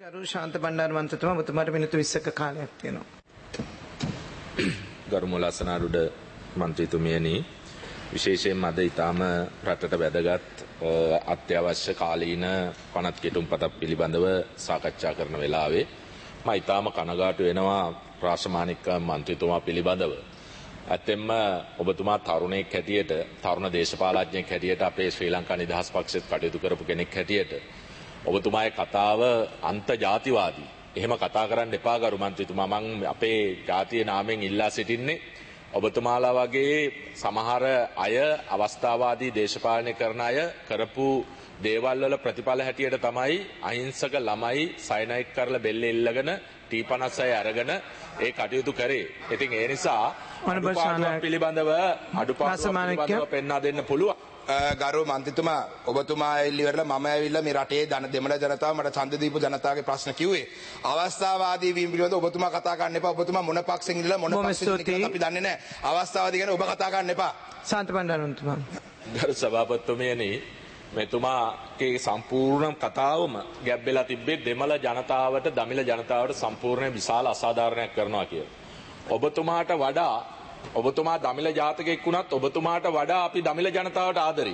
ගරු ශාන්ත බණ්ඩාර මන්ත්‍රතුමා ඔබතුමාට මිනිත්තු 20ක කාලයක් තියෙනවා. ගරු මුලසනාරුඩ මන්ත්‍රීතුමියනි විශේෂයෙන්ම අද ඊටාම රටට වැදගත් අත්‍යවශ්‍ය කාලීන පනත් කෙටුම්පතක් පිළිබඳව සාකච්ඡා කරන වෙලාවේ මම ඊටාම කනගාටු වෙනවා රාජමාණික්ක මන්ත්‍රීතුමා පිළිබඳව. ඇත්තෙන්ම ඔබතුමා තරුණයෙක් හැටියට තරුණ දේශපාලඥයෙක් හැටියට අපේ ශ්‍රී ලංකා නිදහස් පක්ෂෙත් කටයුතු කරපු කෙනෙක් හැටියට ඔබතුමාගේ කතාව අන්තජාතිවාදී. එහෙම කතා කරන්න එපා ගරු මන්ත්‍රීතුමා. මම අපේ ජාතිය නාමයෙන් ඉල්ලා සිටින්නේ ඔබතුමාලා වගේ සමහර අය අවස්ථාවාදී දේශපාලනය කරන අය කරපු දේවල් වල ප්‍රතිඵල හැටියට තමයි අහිංසක ළමයි සයනයිට් කරලා බෙල්ල එල්ලගෙන T56 අරගෙන ඒ කටයුතු කරේ. ඉතින් ඒ නිසා අඩුපාඩුවක් පිළිබඳව පෙන්වා දෙන්න පුළුවන්. ගරු මන්ත්‍රීතුමා ඔබතුමා ඉල්ලුවරලා මම ඇවිල්ලා මේ රටේ දෙමළ ජනතාව මට ඡන්ද දීපු ජනතාවගේ ප්‍රශ්න කිව්වේ අවස්ථාවාදී වීම පිළිබඳව ඔබතුමා කතා කරන්න එපා. ඔබතුමා මොන පක්ෂෙන් ඉඳලා මොන පක්ෂෙන් කියලා අපි දන්නේ නැහැ. අවස්ථාවාදී ගැන ඔබ කතා කරන්න එපා. ශාන්ත බණ්ඩාරතුමා. ගරු සභාපතිතුමියනි මෙතුමාගේ සම්පූර්ණ කතාවම ගැබ් වෙලා තිබ්බේ දෙමළ ජනතාවට දමිළ ජනතාවට සම්පූර්ණ විශාල අසාධාරණයක් කරනවා කියලා. ඔබතුමාට වඩා ඔබතුමා දමිළ ජාතකයෙක් වුණත් ඔබතුමාට වඩා අපි දමිළ ජනතාවට ආදරෙයි.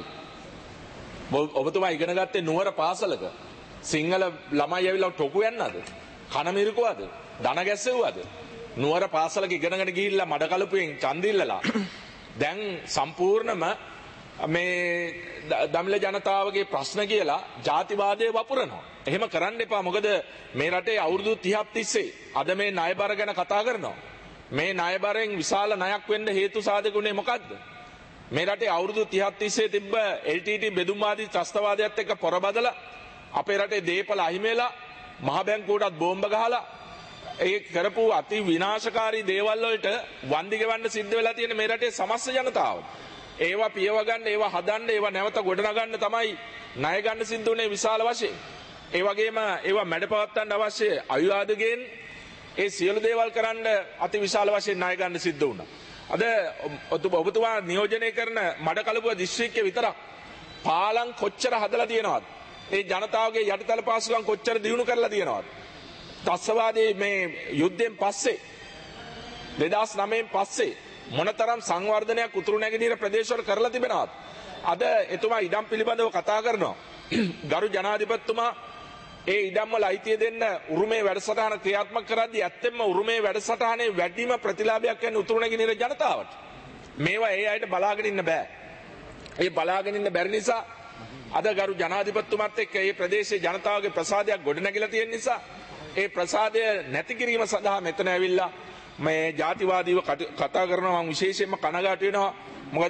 ඔබතුමා ඉගෙන ගත්තේ නුවර පාසලක. සිංහල ළමයි ඇවිල්ලා ටොකු යන්නද? කන මිරිකුවද? දන ගැස්සෙව්වද? නුවර පාසලක ඉගෙනගෙන ගිහිල්ලා මඩ කලපුවෙන් ඡන්දිල්ලලා. දැන් සම්පූර්ණම මේ දමිළ ජනතාවගේ ප්‍රශ්න කියලා ජාතිවාදයේ වපුරනවා. එහෙම කරන්න එපා. මොකද මේ රටේ අවුරුදු 30ක් තිස්සේ අද මේ ණයබර ගැන කතා කරනවා. මේ ණයබරෙන් විශාල ණයක් වෙන්න හේතු සාධකුනේ මොකද්ද? මේ රටේ අවුරුදු 30ක් තිස්සේ තිබ්බ LTT බෙදුම්වාදී ත්‍රස්තවාදයත් එක්ක පොරබදලා අපේ රටේ දේපල අහිමි වෙලා මහ බැංකුවටත් බෝම්බ ගහලා ඒ කරපු අති විනාශකාරී දේවල් වලට වන්දි ගෙවන්න සිද්ධ වෙලා තියෙන මේ රටේ සමස්ත ජනතාව. ඒවා පියව ගන්න, ඒවා හදන්න, ඒවා නැවත ගොඩනගන්න තමයි ණය ගන්න සිද්ධ වුනේ විශාල වශයෙන්. ඒ වගේම ඒවා මැඩපවත්තන්න අවශ්‍ය අවිවාදයෙන් ඒ සියලු දේවල් කරන්න අති විශාල වශයෙන් ණය ගන්න සිද්ධ වුණා. අද ඔබතුමා නියෝජනය කරන මඩකලපුව දිස්ත්‍රික්කයේ විතරක් පාලම් කොච්චර හදලා තියෙනවද? ඒ ජනතාවගේ යටිතල පාසුකම් කොච්චර දියුණු කරලා තියෙනවද? ත්‍රස්තවාදී මේ යුද්ධයෙන් පස්සේ 2009න් පස්සේ මොනතරම් සංවර්ධනයක් උතුරු නැගෙනහිර ප්‍රදේශවල කරලා තිබෙනවද? අද එතුමා ඉඩම් පිළිබඳව කතා කරනවා. ගරු ජනාධිපතිතුමා ඒ ඉඩම් වල අයිතිය දෙන්න උරුමේ වැඩසටහන ක්‍රියාත්මක කරද්දී ඇත්තෙන්ම උරුමේ වැඩසටහනේ වැඩිම ප්‍රතිලාභයක් යන්නේ උතුරු නැගෙනහිර ජනතාවට. මේවා ඒ අයට බලාගෙන ඉන්න බෑ. ඒ බලාගෙන ඉන්න බැරි නිසා අද ගරු ජනාධිපතිතුමත් එක්ක මේ ප්‍රදේශයේ ජනතාවගේ ප්‍රසාදයක් ගොඩනැගිලා තියෙන නිසා ඒ ප්‍රසාදය නැති කිරීම සඳහා මෙතන ඇවිල්ලා මේ ජාතිවාදීව කතා කරනවා. මම විශේෂයෙන්ම කනගාටු වෙනවා. මොකද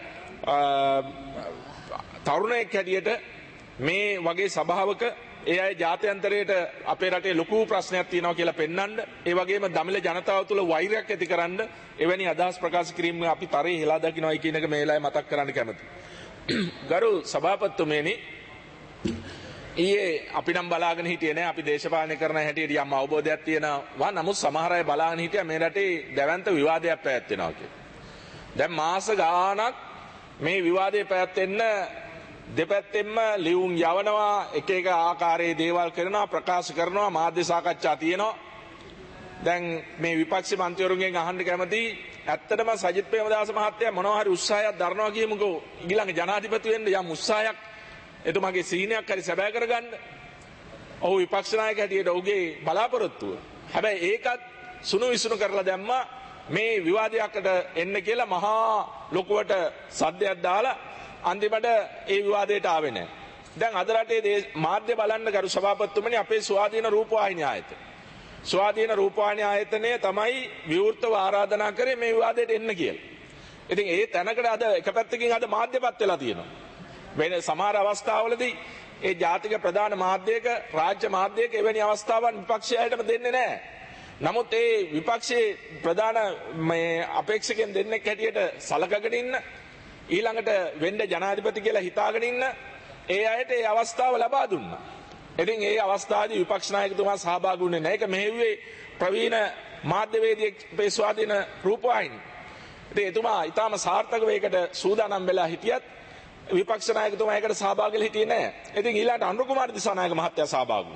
තරුණයෙක් හැටියට මේ වගේ සභාවක ඒ අය ජාත්‍යන්තරයට අපේ රටේ ලොකු ප්‍රශ්නයක් තියෙනවා කියලා පෙන්වන්න, ඒ වගේම දමිළ ජනතාව තුළ වෛරයක් ඇති කරන්න එවැනි අදහස් ප්‍රකාශ කිරීම අපි තරේ හෙලා දකින්නයි කියන එක මේ වෙලාවේ මතක් කරන්න කැමතියි. ගරු සභාපතිතුමනි, ඊයේ අපි නම් බලාගෙන හිටියේ නෑ අපි දේශපාලනය කරන හැටියට යම් අවබෝධයක් තියෙනවා. නමුත් සමහර අය බලාගෙන හිටියා මේ රටේ දැවැන්ත විවාදයක් පැවැත්වෙනවා කියලා. දැන් මාස ගාණක් මේ විවාදේ පැවැත්වෙන්න දෙපැත්තෙන්ම ලියුම් යවනවා, එක එක ආකාරයේ දේවල් කරනවා, ප්‍රකාශ කරනවා, මාධ්‍ය සාකච්ඡා තියෙනවා. දැන් මේ විපක්ෂ මන්ත්‍රීවරුන්ගෙන් අහන්න කැමතියි, ඇත්තටම සජිත් ප්‍රේමදාස මහත්තයා මොනවා හරි උත්සාහයක් දරනවා කියමුකෝ ඊළඟ ජනාධිපති වෙන්න යම් උත්සාහයක් එතුමාගේ සීනයක් හරි සැබෑ කරගන්න. ඔහු විපක්ෂ නායක හැටියට ඔහුගේ බලාපොරොත්තුව. හැබැයි ඒකත් සුණු විසුණු කරලා දැම්මා මේ විවාදයකට එන්න කියලා මහා ලොකුවට සද්දයක් දාලා අන්තිමට ඒ විවාදයට ආවේ නැහැ. දැන් අද රටේ මාධ්‍ය බලන්න ගරු සභාපතිතුමනි, අපේ ස්වාධීන රූපවාහිනී ආයතන. ස්වාධීන රූපවාහිනී ආයතනය තමයි විවෘතව ආරාධනා කරේ මේ විවාදයට එන්න කියලා. ඉතින් ඒ තැනකට අද එක පැත්තකින් අද මාධ්‍යපත් වෙලා තියෙනවා. වෙන සමහර අවස්ථාවලදී ඒ ජාතික ප්‍රධාන මාධ්‍යයක, රාජ්‍ය මාධ්‍යයක එවැනි අවස්ථාවන් විපක්ෂයටම දෙන්නේ නැහැ. නමුත් ඒ විපක්ෂයේ ප්‍රධාන මේ අපේක්ෂකයන් දෙන්නෙක් හැටියට සලකගෙන ඉන්න, ඊළඟට වෙන්න ජනාධිපති කියලා හිතාගෙන ඉන්න ඒ අයට ඒ අවස්ථාව ලබා දුන්නා. ඉතින් ඒ අවස්ථාවේදී විපක්ෂ නායකතුමා සහභාගී වුණේ නැහැ. ඒක මෙහෙව්වේ ප්‍රවීණ මාධ්‍යවේදියෙක් අපේ ස්වාධීන රූපවාහිනී. ඉතින් එතුමා ඊටාම සාර්ථකව ඒකට සූදානම් වෙලා හිටියත් විපක්ෂ නායකතුමා ඒකට සහභාගී වෙලා හිටියේ නැහැ. ඉතින් ඊළඟට අනුර කුමාර දිසානායක මහත්තයා සහභාගී වුණා.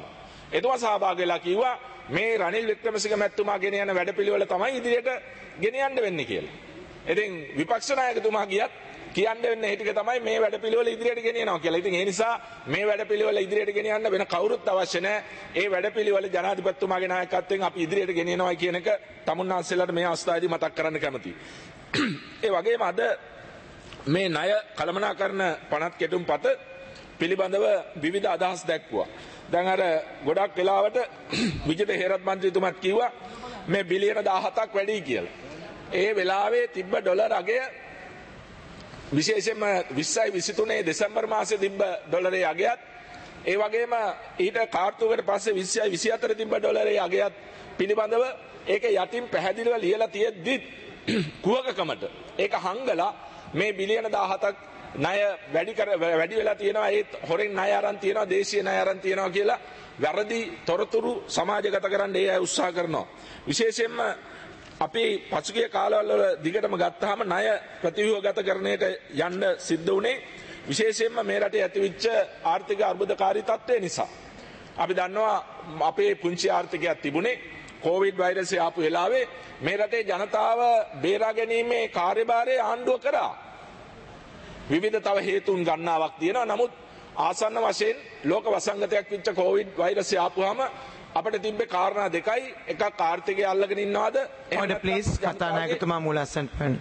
එතුමා සහභාගී වෙලා කිව්වා මේ රනිල් වික්‍රමසිංහ මැතිතුමා ගෙන යන වැඩපිළිවෙල තමයි ඉදිරියට ගෙන යන්න වෙන්නේ කියලා. ඉතින් විපක්ෂ නායකතුමා ගියත් කියන්න වෙන්නේ ඒ ටික තමයි මේ වැඩපිළිවෙල ඉදිරියට ගෙන යනවා කියලා. ඉතින් ඒ නිසා මේ වැඩපිළිවෙල ඉදිරියට ගෙන යන්න වෙන කවුරුත් අවශ්‍ය නැහැ. ඒ වැඩපිළිවෙල ජනාධිපතිතුමාගේ නායකත්වයෙන් අපි ඉදිරියට ගෙන යනවා කියන එක තමුන්නාන්සේලාට මේ අවස්ථාවේදී මතක් කරන්න කැමතියි. ඒ වගේම අද මේ ණය කළමනාකරන පනත් කෙටුම්පත පිළිබඳව විවිධ අදහස් දැක්වුවා. දැන් අර ගොඩක් වෙලාවට විජිත හේරත් මන්ත්‍රීතුමත් කිව්වා මේ බිලියන 17ක් වැඩි කියලා. ඒ වෙලාවේ තිබ්බ ඩොලර් අගය විශේෂයෙන්ම 20යි 23 දෙසැම්බර් මාසයේ තිබ්බ ඩොලරේ අගයත් ඒ වගේම ඊට කාර්තුවකට පස්සේ 20යි 24 තිබ්බ ඩොලරේ අගයත් පිළිබඳව ඒක යටින් පැහැදිලිව ලියලා තියෙද්දි කුහකකමට ඒක හංගලා මේ බිලියන 17ක් ණය වැඩි වෙලා තියෙනවා ඒත් හොරෙන් ණය අරන් තියෙනවා දේශීය ණය අරන් තියෙනවා කියලා වැරදි තොරතුරු සමාජගත කරන්න ඒ අය උත්සාහ කරනවා. විශේෂයෙන්ම අපි පසුගිය කාලවල දිගටම ගත්තාම ණය ප්‍රතිව්‍යුහගතකරණයට යන්න සිද්ධ වුණේ විශේෂයෙන්ම මේ රටේ ඇතිවෙච්ච ආර්ථික අර්බුදකාරී තත්ත්වය නිසා. අපි දන්නවා අපේ පුංචි ආර්ථිකයක් තිබුණේ කොවිඩ් වෛරසය ආපු වෙලාවේ මේ රටේ ජනතාව බේරා ගැනීමේ කාර්යභාරය ආණ්ඩුව කරා. විවිධ තව හේතුන් ගණනාවක් තියෙනවා. නමුත් ආසන්න වශයෙන් ලෝක වසංගතයක් වෙච්ච කොවිඩ් වෛරසය ආපුවාම අපිට තිබ්බේ කාරණා දෙකයි. එකක් ආර්ථිකය අල්ලගෙන ඉන්නවද? Order please. කතානායකතුමා මූලාසනට පැන.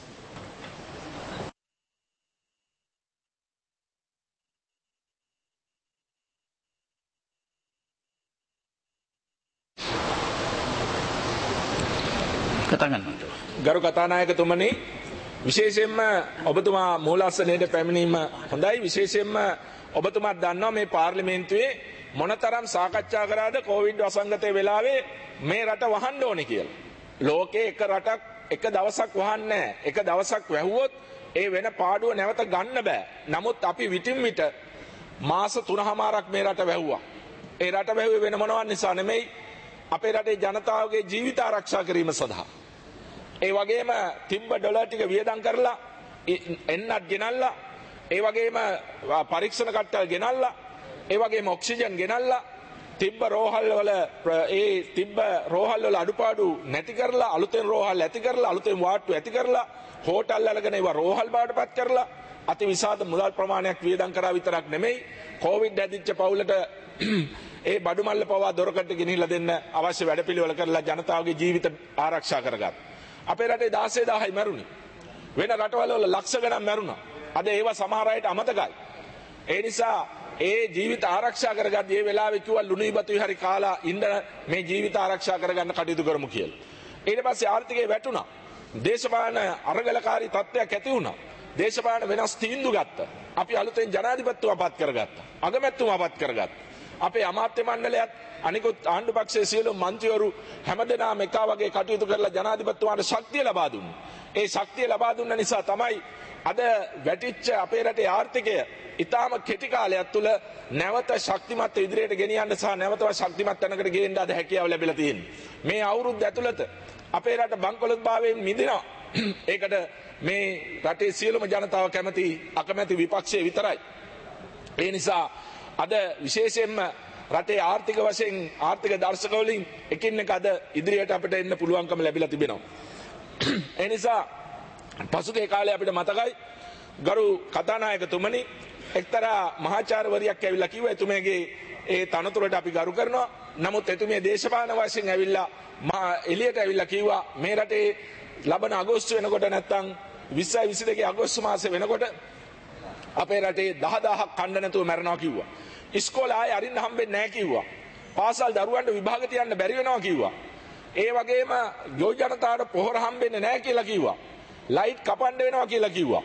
ගරු කතානායකතුමනි විශේෂයෙන්ම ඔබතුමා මූලාසනයට පැමිණීම හොඳයි. විශේෂයෙන්ම ඔබතුමාත් දන්නවා මේ පාර්ලිමේන්තුවේ මොනතරම් සාකච්ඡා කරාද කොවිඩ් වසංගතයේ වෙලාවේ මේ රට වහන්න ඕනේ කියලා. ලෝකේ එක රටක් එක දවසක් වහන්නේ නැහැ. එක දවසක් වැහුවොත් ඒ වෙන පාඩුව නැවත ගන්න බෑ. නමුත් අපි විටින් විට මාස 3මාරක් මේ රට වැහුවා. ඒ රට වැහුවේ වෙන මොනවත් නිසා නෙමෙයි අපේ රටේ ජනතාවගේ ජීවිත ආරක්ෂා කිරීම සඳහා. ඒ වගේම තිබ්බ ඩොලර් ටික වියදම් කරලා එන්නත් ගෙනල්ලා ඒ වගේම පරීක්ෂණ කට්ටල් ගෙනල්ලා ඒ වගේම ඔක්සිජන් ගෙනල්ලා තිබ්බ රෝහල් වල තිබ්බ රෝහල් වල අඩුපාඩු නැති කරලා අලුතෙන් රෝහල් ඇති කරලා අලුතෙන් වාට්ටු ඇති කරලා හෝටල් අලගෙන ඒවා රෝහල් බාටපත් කරලා අති විශාල මුදල් ප්‍රමාණයක් වියදම් කරා විතරක් නෙමෙයි කොවිඩ් ඇදිච්ච පවුලට ඒ බඩු මල්ල පවා දොරකට ගෙනහිලා දෙන්න අවශ්‍ය වැඩපිළිවෙල කරලා ජනතාවගේ ජීවිත ආරක්ෂා කරගත්තා. අපේ රටේ 16000යි මැරුණේ. වෙන රටවල ලක්ෂ ගණන් මැරුණා. අද ඒවා සමහර අයට අමතකයි. ඒ නිසා ඒ ජීවිත ආරක්ෂා කරගන්න මේ වෙලාවේ කිව්වා ලුණු ඉබතුයි හරි කාලා ඉන්න මේ ජීවිත ආරක්ෂා කරගන්න කටයුතු කරමු කියලා. ඊට පස්සේ ආර්ථිකය වැටුණා. දේශපාලන අරගලකාරී තත්ත්වයක් ඇති වුණා. දේශපාලන වෙනස් තීන්දුව ගත්තා. අපි අලුතෙන් ජනාධිපතිතුමා පත් කරගත්තා. අගමැතිතුමා පත් කරගත්තා. අපේ අමාත්‍ය මණ්ඩලයත් අනිකුත් ආණ්ඩු පක්ෂයේ සියලු මන්ත්‍රීවරු හැමදෙනාම එක වගේ කටයුතු කරලා ජනාධිපතිතුමාට ශක්තිය ලබා දුන්නා. ඒ ශක්තිය ලබා දුන්න නිසා තමයි අද වැටිච්ච අපේ රටේ ආර්ථිකය ඉතාම කෙටි කාලයක් තුළ නැවත ශක්තිමත් ඉදිරියට ගෙනියන්න සහ නැවතව ශක්තිමත් තැනකට ගේන්න අද හැකියාව ලැබිලා තියෙනවා. මේ අවුරුද්ද ඇතුළත අපේ රට බංකොලොත්භාවයෙන් මිදෙනවා. ඒකට මේ රටේ සියලුම ජනතාව කැමති අකමැති විපක්ෂය විතරයි. ඒ නිසා අද විශේෂයෙන්ම රටේ ආර්ථික වශයෙන් ආර්ථික දර්ශක වලින් එකින් එක අද ඉදිරියට අපිට එන්න පුළුවන්කම ලැබිලා තිබෙනවා. ඒ නිසා පසුගිය කාලේ අපිට මතකයි ගරු කතානායකතුමනි එක්තරා මහාචාර්යවරියක් ඇවිල්ලා කිව්වා එතුමියගේ ඒ තනතුරට අපි ගරු කරනවා. නමුත් එතුමිය දේශපාලන වශයෙන් ඇවිල්ලා එළියට ඇවිල්ලා කිව්වා මේ රටේ ලබන අගෝස්තු වෙනකොට නැත්තම් 20යි 22 අගෝස්තු මාසේ වෙනකොට අපේ රටේ 10000ක් කන්න නැතුව මැරෙනවා කිව්වා. ඉස්කෝලේ ආයේ අරින්න හම්බෙන්නේ නැහැ කිව්වා. පාසල් දරුවන්ට විභාග තියන්න බැරි වෙනවා කිව්වා. ඒ වගේම යෝජනතාවට පොහොර හම්බෙන්නේ නැහැ කියලා කිව්වා. ලයිට් කපන්න වෙනවා කියලා කිව්වා.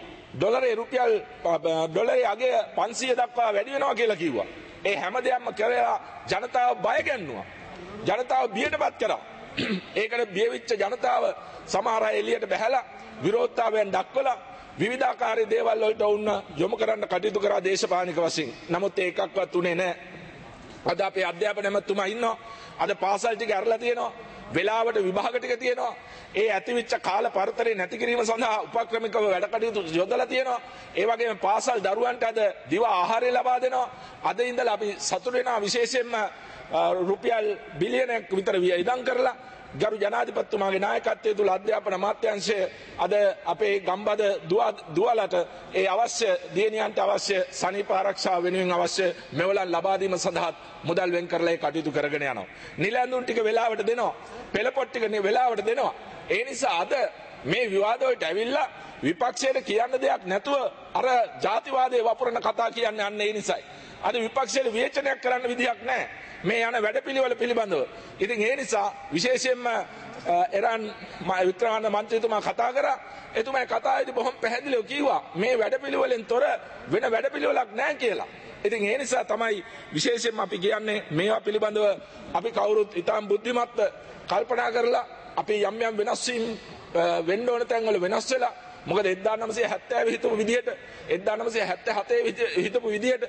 ඩොලරේ අගය 500 දක්වා වැඩි වෙනවා කියලා කිව්වා. ඒ හැම දෙයක්ම කරලා ජනතාව බය ගැන්නුවා. ජනතාව බියටපත් කරා. ඒකට බිය වෙච්ච ජනතාව සමහර අය එළියට බැහැලා විරෝධතාවයන් දක්වලා විවිධාකාරී දේවල් වලට වුණ යොමු කරන්න කටයුතු කරා දේශපාලනික වශයෙන්. නමුත් ඒකක්වත් උනේ නැහැ. අද අපේ අධ්‍යාපන ඇමතුමා ඉන්නවා. අද පාසල් ටික ඇරලා තියෙනවා. වෙලාවට විභාග ටික තියෙනවා. ඒ ඇතිවිච්ච කාල පරතරේ නැති කිරීම සඳහා උපක්‍රමිකව වැඩ කටයුතු යොදලා තියෙනවා. ඒ වගේම පාසල් දරුවන්ට අද දිව ආහාරය ලබා දෙනවා. අද ඉඳලා අපි සතුටු වෙනවා විශේෂයෙන්ම රුපියල් බිලියනයක් විතර වියදම් කරලා ගරු ජනාධිපතිතුමාගේ නායකත්වයේ තුල අධ්‍යාපන අමාත්‍යාංශය අද අපේ ගම්බද දුවලට ඒ අවශ්‍ය දියණියන්ට අවශ්‍ය සනීප ආරක්ෂාව වෙනුවෙන් අවශ්‍ය මෙවලන් ලබා දීම සඳහා මුදල් වෙන් කරලා ඒ කටයුතු කරගෙන යනවා. නිලැඳුන් ටික වෙලාවට දෙනවා. පෙළපොත් ටික වෙලාවට දෙනවා. ඒ නිසා අද මේ විවාද වලට ඇවිල්ලා විපක්ෂයට කියන්න දෙයක් නැතුව අර ජාතිවාදයේ වපුරන කතා කියන්නේ අන්න ඒ නිසායි. අද විපක්ෂයට විවේචනයක් කරන්න විදියක් නැහැ. මේ යන වැඩපිළිවෙල පිළිබඳව. ඉතින් ඒ නිසා විශේෂයෙන්ම එරන් වික්‍රමානන්ද මන්ත්‍රීතුමා කතා කරා. එතුමා කතාවේදී බොහොම පැහැදිලිව කිව්වා මේ වැඩපිළිවෙලෙන් තොර වෙන වැඩපිළිවෙලක් නැහැ කියලා. ඉතින් ඒ නිසා තමයි විශේෂයෙන්ම අපි කියන්නේ මේවා පිළිබඳව අපි කවුරුත් ඊටාම් බුද්ධිමත්ව කල්පනා කරලා අපි යම් යම් වෙනස් වීම් වෙන්න ඕන තැන්වල වෙනස් වෙලා මොකද 1970 හිතපු විදිහට 1977 හිතපු විදිහට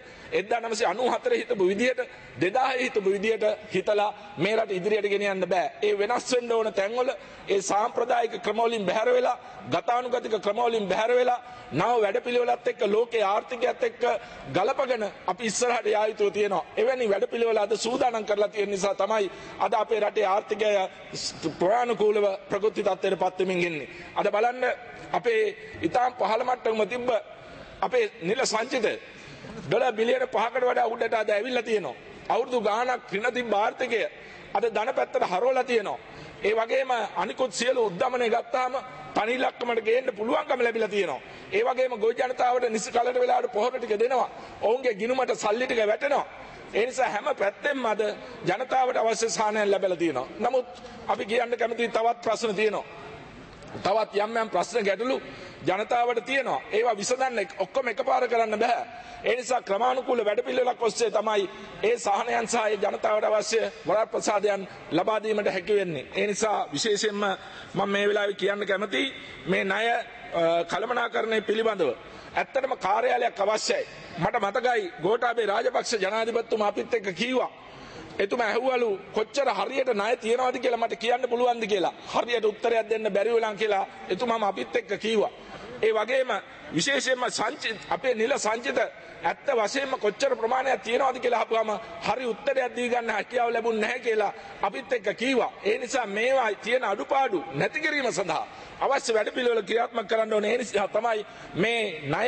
1994 හිතපු විදිහට 2000 හිතපු විදිහට හිතලා මේ රට ඉදිරියට ගෙන යන්න බෑ. ඒ වෙනස් වෙන්න ඕන තැන්වල ඒ සාම්ප්‍රදායික ක්‍රමවලින් බැහැර වෙලා ගතානුගතික ක්‍රමවලින් බැහැර වෙලා නව වැඩපිළිවෙලත් එක්ක ලෝකයේ ආර්ථිකයත් එක්ක ගලපගෙන අපි ඉස්සරහට යා යුතු තියෙනවා. එවැනි වැඩපිළිවෙල අද සූදානම් කරලා තියෙන නිසා තමයි අද අපේ රටේ ආර්ථිකය ප්‍රාණිකූලව ප්‍රගති තත්ත්වයට පත් වෙමින් ඉන්නේ. අද බලන්න අපේ ඉතාම පහළ මට්ටමක තිබ්බ අපේ නිල සංචිතය ඩොලර් බිලියන 5කට වඩා උඩට අද ඇවිල්ලා තියෙනවා. අවුරුදු ගාණක් ඍණ තිබ්බ ආර්ථිකය අද ධන පැත්තට හරවලා තියෙනවා. ඒ වගේම අනිකුත් සියලු උද්දමනය ගත්තාම තනි ඉලක්කමට ගේන්න පුළුවන්කම ලැබිලා තියෙනවා. ඒ වගේම ගොවි ජනතාවට නිසි කලට වෙලාවට පොහොර ටික දෙනවා. ඔවුන්ගේ ගිණුමට සල්ලි ටික වැටෙනවා. ඒ නිසා හැම පැත්තෙම අද ජනතාවට අවශ්‍ය සාහනයක් ලැබලා තියෙනවා. නමුත් අපි කියන්න කැමති තවත් ප්‍රශ්න තියෙනවා. තවත් යම් යම් ප්‍රශ්න ගැටලු ජනතාවට තියෙනවා. ඒවා විසඳන්න ඔක්කොම එකපාර කරන්න බෑ. ඒ නිසා ක්‍රමානුකූල වැඩපිළිවෙලක් ඔස්සේ තමයි ඒ සහනයන් සහ ඒ ජනතාවට අවශ්‍ය වරප්‍රසාදයන් ලබා දීමට හැකි වෙන්නේ. ඒ නිසා විශේෂයෙන්ම මම මේ වෙලාවේ කියන්න කැමතියි මේ ණය කළමනාකරණය පිළිබඳව ඇත්තටම කාර්යාලයක් අවශ්‍යයි. මට මතකයි ගෝඨාභය රාජපක්ෂ ජනාධිපතිතුමා අපිත් එක්ක කිව්වා. එතුමා ඇහුවලු කොච්චර හරියට ණය තියනවද කියලා මට කියන්න පුළුවන්ද කියලා. හරියට උත්තරයක් දෙන්න බැරි වෙලා කියලා එතුමාම අපිත් එක්ක කිව්වා. ඒ වගේම විශේෂයෙන්ම අපේ නිල සංචිත ඇත්ත වශයෙන්ම කොච්චර ප්‍රමාණයක් තියනවද කියලා අහපුවම හරි උත්තරයක් දී ගන්න හැකියාව ලැබුණ නැහැ කියලා අපිත් එක්ක කිව්වා. ඒ නිසා මේවා තියෙන අඩුපාඩු නැති කිරීම සඳහා අවශ්‍ය වැඩපිළිවෙල ක්‍රියාත්මක කරන්න ඕනේ. ඒ නිසා තමයි මේ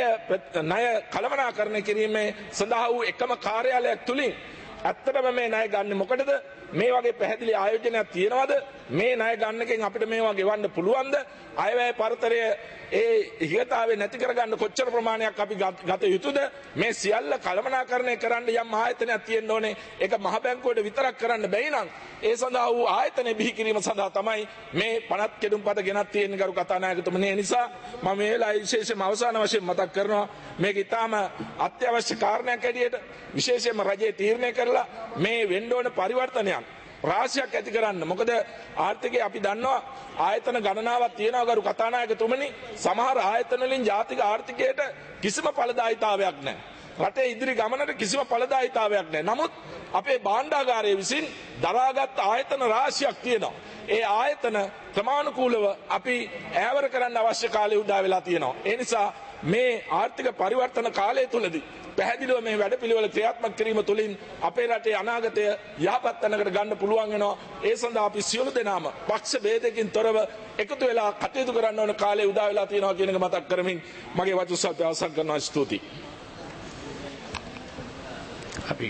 ණය කළමනාකරණය කිරීමේ සඳහා වූ එකම කාර්යාලයක් තුලින් ඇත්තටම මේ ණය ගන්න මොකටද? මේ වගේ පැහැදිලි ආයෝජනයක් තියෙනවද? මේ ණය ගන්නකෙන් අපිට මේවා ගෙවන්න පුළුවන්ද? අයවැය පරතරය ඒ ඉහතාවේ නැති කරගන්න කොච්චර ප්‍රමාණයක් අපි ගත යුතුද? මේ සියල්ල කළමනාකරණය කරන්න යම් ආයතනයක් තියෙන්න ඕනේ. ඒක මහ බැංකුවට විතරක් කරන්න බැයි නම් ඒ සඳහා වූ ආයතන බිහි කිරීම සඳහා තමයි මේ පනත් කෙඩුම්පත ගෙනත් තියෙන කරු කතානායකතුමනි. ඒ නිසා මම මේ වෙලාවේ විශේෂයෙන්ම අවසාන වශයෙන් මතක් කරනවා මේක ඊටාම අත්‍යවශ්‍ය කාරණයක් ඇටියට විශේෂයෙන්ම රජයේ තීරණය කරලා මේ වෙන්න ඕන පරිවර්තනයන් රාශියක් ඇති කරන්න. මොකද ආර්ථිකයේ අපි දන්නවා ආයතන ගණනාවක් තියෙනවා කරු කතානායකතුමනි. සමහර ආයතන වලින් ජාතික ආර්ථිකයට කිසිම ඵලදායීතාවයක් නැහැ. රටේ ඉදිරි ගමනට කිසිම ඵලදායීතාවයක් නැහැ. නමුත් අපේ භාණ්ඩාගාරය විසින් දරාගත් ආයතන රාශියක් තියෙනවා. ඒ ආයතන ක්‍රමානුකූලව අපි ඈවර කරන්න අවශ්‍ය කාලය උදා වෙලා තියෙනවා. ඒ නිසා මේ ආර්ථික පරිවර්තන කාලය තුලදී පැහැදිලිව මේ වැඩපිළිවෙල ක්‍රියාත්මක කිරීම තුළින් අපේ රටේ අනාගතය යහපත් තැනකට ගන්න පුළුවන් වෙනවා. ඒ සඳහා අපි සියලු දෙනාම පක්ෂ ભેදකින් තොරව එකතු වෙලා කටයුතු කරන්න ඕන කාලය උදා වෙලා තියෙනවා කියන එක මතක් කරමින් මගේ වචන සල්පය අවසන් කරනවා. ස්තුතියි. අපි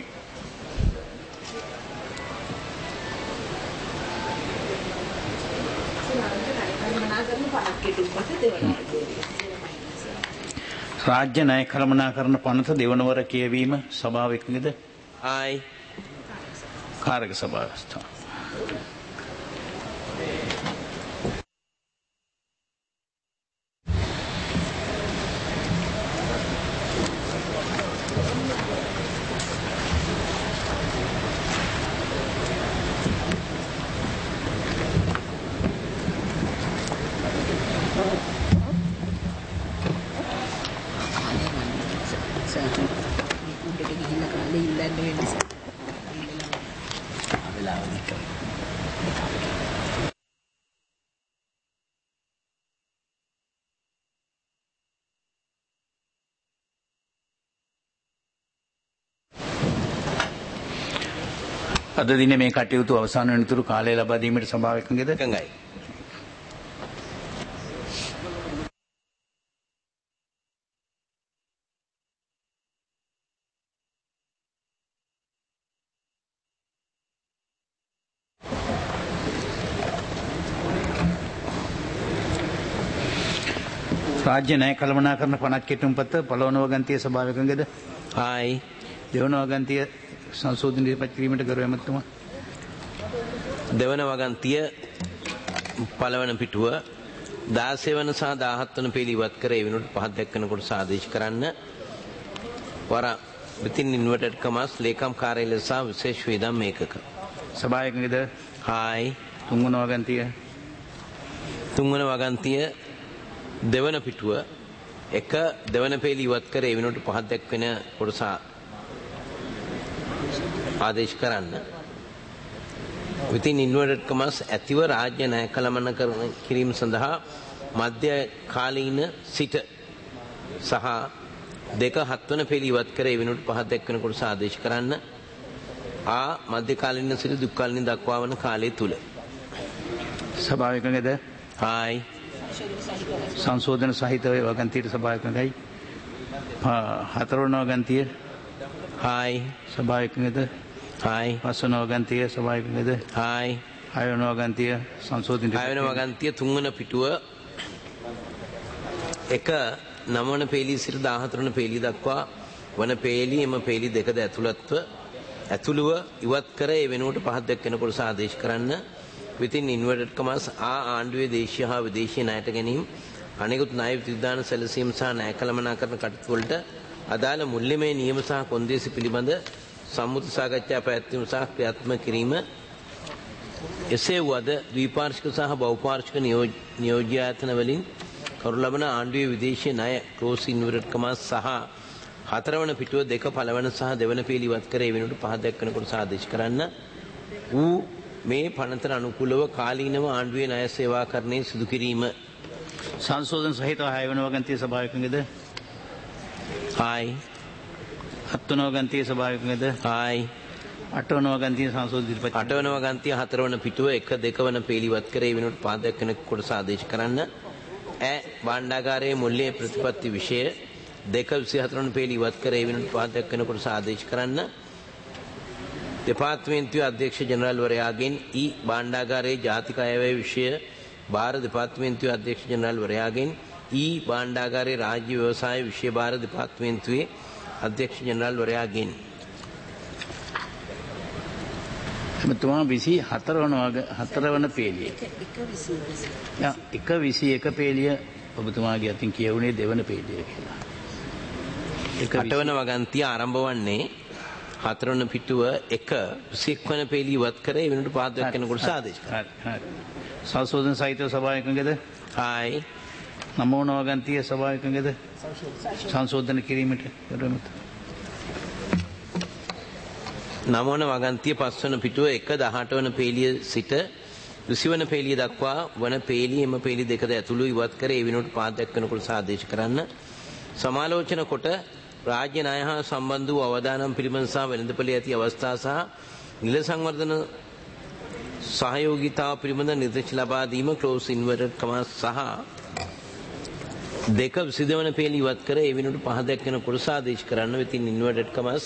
රාජ්‍ය ණය කළමනාකරණ පනත දෙවනවර කියවීම සභාව එකඟද? ආයි කාරක සභාව ස්ථාන අද දිනේ මේ කටයුතු අවසන් වෙනතුරු කාලය ලබා දීමට සභාව එකඟද? එකඟයි. රාජ්‍ය ණය කළමනාකරන පනත් කෙටුම්පත පළවන වගන්තිය සභාව එකඟද? හායි. දෙවන වගන්තිය සංශෝධන ඉදිරිපත් කිරීමට ගරු ඇමතුමා. දෙවන වගන්තිය පළවන පිටුව 16 වන සහ 17 වන පෙළ ඉවත් කර ඒ වෙනුවට පහත් දක්වන කොටස ආදේශ කරන්න. වර within inverted commas ලේකම් කාර්යාලය සහ විශේෂ වේදම් ඒකක. සභාව එකඟද? හායි. තුන්වන වගන්තිය තුන්වන වගන්තිය දෙවන පිටුව එක දෙවන පෙළ ඉවත් කර ඒ වෙනුවට පහත් දක්වන කොටස ආදේශ කරන්න. within inverted commas ඇතිව රාජ්‍ය ණය කළමනාකරන කිරීම සඳහා මධ්‍ය කාලීන සිට සහ 2-7 වන පෙළ ඉවත් කර ඒ වෙනුවට පහත් දක්වන කොටස ආදේශ කරන්න. ආ මධ්‍ය කාලීන සිට දුක් කාලීන දක්වා වන කාලය තුල. සභාව එකඟද? හායි. සංශෝධන සහිත වගන්තියට සභාව එකඟයි. හතරවන වගන්තිය හායි. සභාව එකඟද? හායි. පස්වන වගන්තිය සභාව එකඟද? හායි. හයවන වගන්තිය සංශෝධන හයවන වගන්තිය තුන්වන පිටුව එක 9 වන පේලී සිට 14 වන පේලී දක්වා වන පේලී එම පේලී දෙකද ඇතුළුව ඉවත් කර ඒ වෙනුවට පහත් දක්වන කොටස ආදේශ කරන්න. within inverted commas ආණ්ඩුවේ දේශීය හා විදේශීය ණයට ගැනීම අනෙකුත් ණය විධාන සැලසීම් සහ ණය කළමනාකරන කටයුතු වලට අදාළ මුල්‍යමය නියම සහ කොන්දේසි පිළිබඳ සම්මුත සාකච්ඡා පැවැත්වීම සහ ක්‍රියාත්මක කිරීම. එසේ වුවද ද්විපාර්ශ්වික සහ බහුපාර්ශ්වික නියෝජ්‍ය ආයතන වලින් කරු ලබන ආණ්ඩුවේ විදේශීය ණය ක්ලෝස් ඉන්වර්ටඩ් කමාස් සහ හතරවන පිටුව දෙක පළවන සහ දෙවන පෙළ ඉවත් කර ඒ වෙනුවට පහත් දක්වන කොටස ආදේශ කරන්න. ඌ මේ පනතට අනුකූලව කාලීනව ආණ්ඩුවේ ණය සේවාකරණය සිදු කිරීම. සංශෝධන සහිතව හයවන වගන්තිය සභාව එකඟද? හායි. හත්වන වගන්තිය සභාව එකඟද? හායි. අටවන වගන්තිය සංශෝධන ඉදිරිපත්. අටවන වගන්තිය හතරවන පිටුව 1-2 වන පෙළ ඉවත් කර ඒ වෙනුවට පහත් දක්වන කොටස ආදේශ කරන්න. භාණ්ඩාගාරයේ මුල්‍ය ප්‍රතිපත්ති විෂය 2-24 වන පෙළ ඉවත් කර ඒ වෙනුවට පහත් දක්වන කොටස ආදේශ කරන්න. දෙපාර්තමේන්තුවේ අධ්‍යක්ෂ ජනරාල්වරයාගෙන් භාණ්ඩාගාරයේ ජාතික අයවැය විෂය භාර දෙපාර්තමේන්තුවේ අධ්‍යක්ෂ ජනරාල්වරයාගෙන් භාණ්ඩාගාරයේ රාජ්‍ය ව්‍යවසාය විෂය භාර දෙපාර්තමේන්තුවේ අධ්‍යක්ෂ ජනරාල්වරයාගෙන්. එතුමා 24 වන පේළිය. 1:21 පේළිය ඔබතුමාගේ අතින් කියවුනේ දෙවන පේළිය කියලා. 8 වන වගන්තිය ආරම්භ වන්නේ 4 වන පිටුව 1 වන පෙළ ඉවත් කර ඒ වෙනුවට පහත් දක්වන කොටස ආදේශ කරන්න. හරි. සංශෝධන සහිතව සභාව එකඟද? හායි. 9 වන වගන්තිය සභාව එකඟද? සංශෝධන කිරීමට ගරුමත. 9 වන වගන්තිය 5 වන පිටුව 1-18 වන පෙළිය සිට 20 වන පෙළිය දක්වා වන පෙළිය එම පෙළිය දෙකද ඇතුළු ඉවත් කර ඒ වෙනුවට පහත් දක්වන කොටස ආදේශ කරන්න. සමාලෝචන කොට රාජ්‍ය ණය හා සම්බන්ධ වූ අවදානම් පිළිබඳ සහ වෙළඳපොලේ ඇති අවස්ථා සහ නිල සංවර්ධන සහයෝගීතාව පිළිබඳ නිර්දේශ ලබා දීම ක්ලෝස් ඉන්වර්ටඩ් කමාස් සහ 2 වන පෙළ ඉවත් කර ඒ වෙනුවට පහත් දක්වන කොටස ආදේශ කරන්න. within inverted commas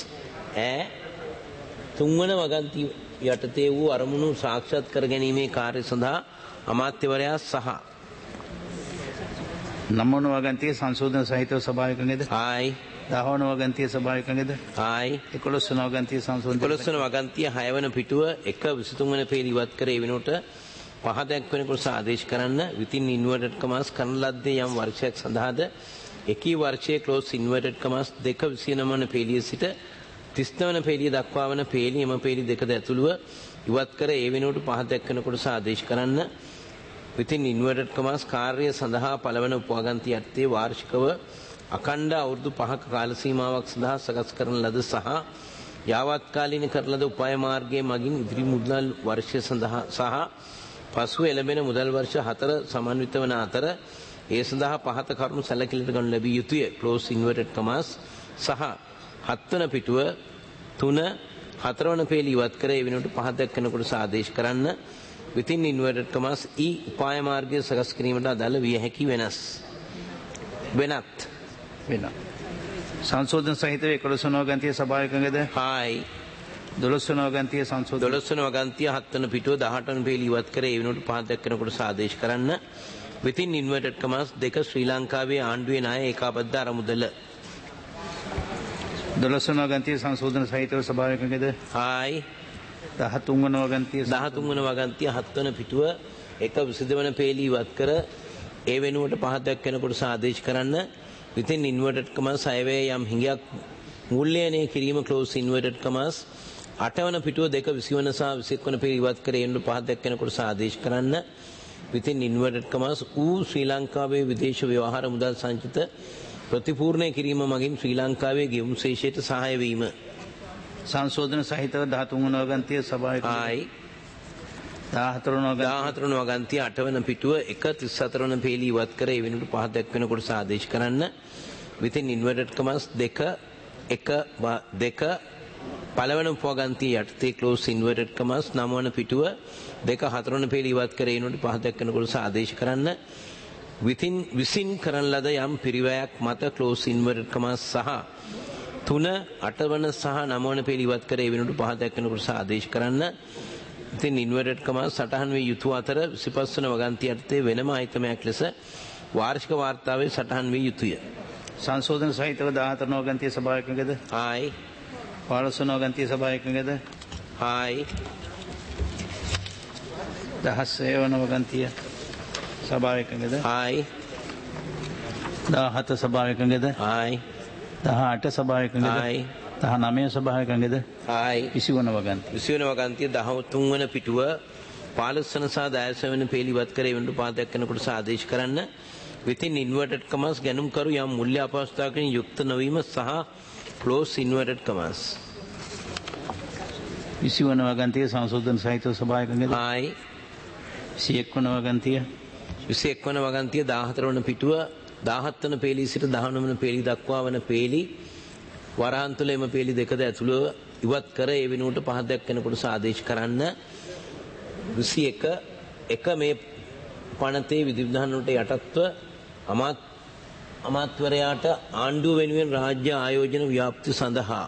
තුන්වන වගන්තිය යටතේ වූ අරමුණු සාක්ෂාත් කර ගැනීමේ කාර්ය සඳහා අමාත්‍යවරයා සහ 9 වන වගන්තිය සංශෝධන සහිතව සභාව එකඟද? හායි. 10 වන වගන්තිය සභාව එකඟද? හායි. 11 වන වගන්තිය සංශෝධන 11 වන වගන්තිය 6 වන පිටුව 1-23 වන පෙළ ඉවත් කර ඒ වෙනුවට පහත් දක්වන කොටස ආදේශ කරන්න. within inverted commas කරන ලද්දේ යම් වර්ෂයක් සඳහාද එකී වර්ෂයේ ක්ලෝස් ඉන්වර්ටඩ් කමාස් 2-29 වන පෙළිය සිට 30 වන පෙළිය දක්වා වන පෙළිය එම පෙළිය දෙකද ඇතුළුව ඉවත් කර ඒ වෙනුවට පහත් දක්වන කොටස ආදේශ කරන්න. within inverted commas කාර්ය සඳහා පළවන උපවගන්තිය යටතේ වාර්ෂිකව අඛණ්ඩ අවුරුදු 5ක කාල සීමාවක් සඳහා සකස් කරන ලද සහ යාවත්කාලීන කරන ලද උපාය මාර්ගයේ මගින් ඉදිරි මුදල් වර්ෂය සඳහා සහ පසුව එළඹෙන මුදල් වර්ෂ 4 සමන්විත වන අතර ඒ සඳහා පහත කරුණු සැලකිලිට ගනු ලැබිය යුතුය. close inverted commas සහ 7 වන පිටුව 3 4 වන පේලි ඉවත් කර ඒ වෙනුවට පහත දක්වන කොටස ආදේශ කරන්න. within inverted commas e උපාය මාර්ගය සකස් කිරීමට අදාළ විය හැකි වෙනත් සංශෝධන සහිතව 11 වන ගන්තිය සභාවකගද හායි 12 වන ගන්තිය සංශෝධන 12 වන ගන්තිය 7 වන පිටුව 18 වන පේලි ඉවත් කර ඒ වෙනුවට පහත දක්වන කොටස ආදේශ කරන්න. within inverted commas 2 ශ්‍රී ලංකාවේ ආණ්ඩුවේ ණය ඒකාබද්ධ අරමුදල 12 වන ගන්තිය සංශෝධන සහිතව සභාවකගද හායි 13 වන වගන්තිය 13 වන වගන්තිය 7 වන පිටුව 1 වන පේලි ඉවත් කර ඒ වෙනුවට පහත දක්වන කොටස ආදේශ කරන්න. within inverted commas 6 වේ යම් හිඟයක් මූල්‍යණය කිරීම close inverted commas 8 වන පිටුව 2 20 වන සහ 21 වන පේලි ඉවත් කර ඒ වෙනුවට පහත දක්වන කොටස ආදේශ කරන්න. within inverted commas ඌ ශ්‍රී ලංකාවේ විදේශ ව්‍යවහාර මුදල් සංචිත ප්‍රතිපූර්ණය කිරීම මගින් ශ්‍රී ලංකාවේ ගෙවුම් ශේෂයට සහාය වීම. සංශෝධන සහිතව 13 වන වගන්තිය සභාවකගද ආයි 14 වන වගන්තිය 8 වන පිටුව 1 34 වන පේලි ඉවත් කර ඒ වෙනුවට පහත දක්වන කොටස ආදේශ කරන්න. within inverted commas 2 පළවන උපවගන්තිය යටතේ close inverted commas 9 වන පිටුව 2 4 වන පේලි ඉවත් කර ඒ වෙනුවට පහත දක්වන කොටස ආදේශ කරන්න. විසින් කරන ලද යම් පිරිවැයක් මත close inverted commas සහ 3 8 වන සහ 9 වන පේලි ඉවත් කර ඒ වෙනුවට පහත දක්වන කොටස ආදේශ කරන්න. within inverted commas සටහන් වේ යුතු අතර 25 වන වගන්තිය යටතේ වෙනම අයිතමයක් ලෙස වාර්ෂික වාර්තාවේ සටහන් වේ යුතුය. සංශෝධන සහිතව 14 වන වගන්තිය සභාවකගද හායි 15 වන වගන්තිය සභාවකගද හායි 16 වන වගන්තිය සභාවකගද හායි 17 සභාවකගද හායි 18 සභාවකගද හායි 19 සභාවකගද හායි 20 වන වගන්තිය 20 වන වගන්තිය 13 වන පිටුව 15 වන සහ 16 වන පේලි ඉවත් කර ඒ වෙනුවට පහත දක්වන කොටස ආදේශ කරන්න. within inverted commas ගැනුම් කරු යම් මුල්‍ය අපහසුතාවකින් යුක්ත නොවීම සහ close inverted commas 20 වන වගන්තිය සංශෝධන සහිතව සභාවකගද හායි 21 වන වගන්තිය 21 වන වගන්තිය 14 වන පිටුව 17 වන පේලි සිට 19 වන පේලි දක්වා වන පේලි වරහන් තුල එම පේලි දෙකද ඇතුළව ඉවත් කර ඒ වෙනුවට පහත දක්වන කොටස ආදේශ කරන්න. 21 මේ පනතේ විධිවිධාන වලට යටත්ව අමාත්‍යවරයාට ආණ්ඩුව වෙනුවෙන් රාජ්‍ය ආයෝජන ව්‍යාප්ති සඳහා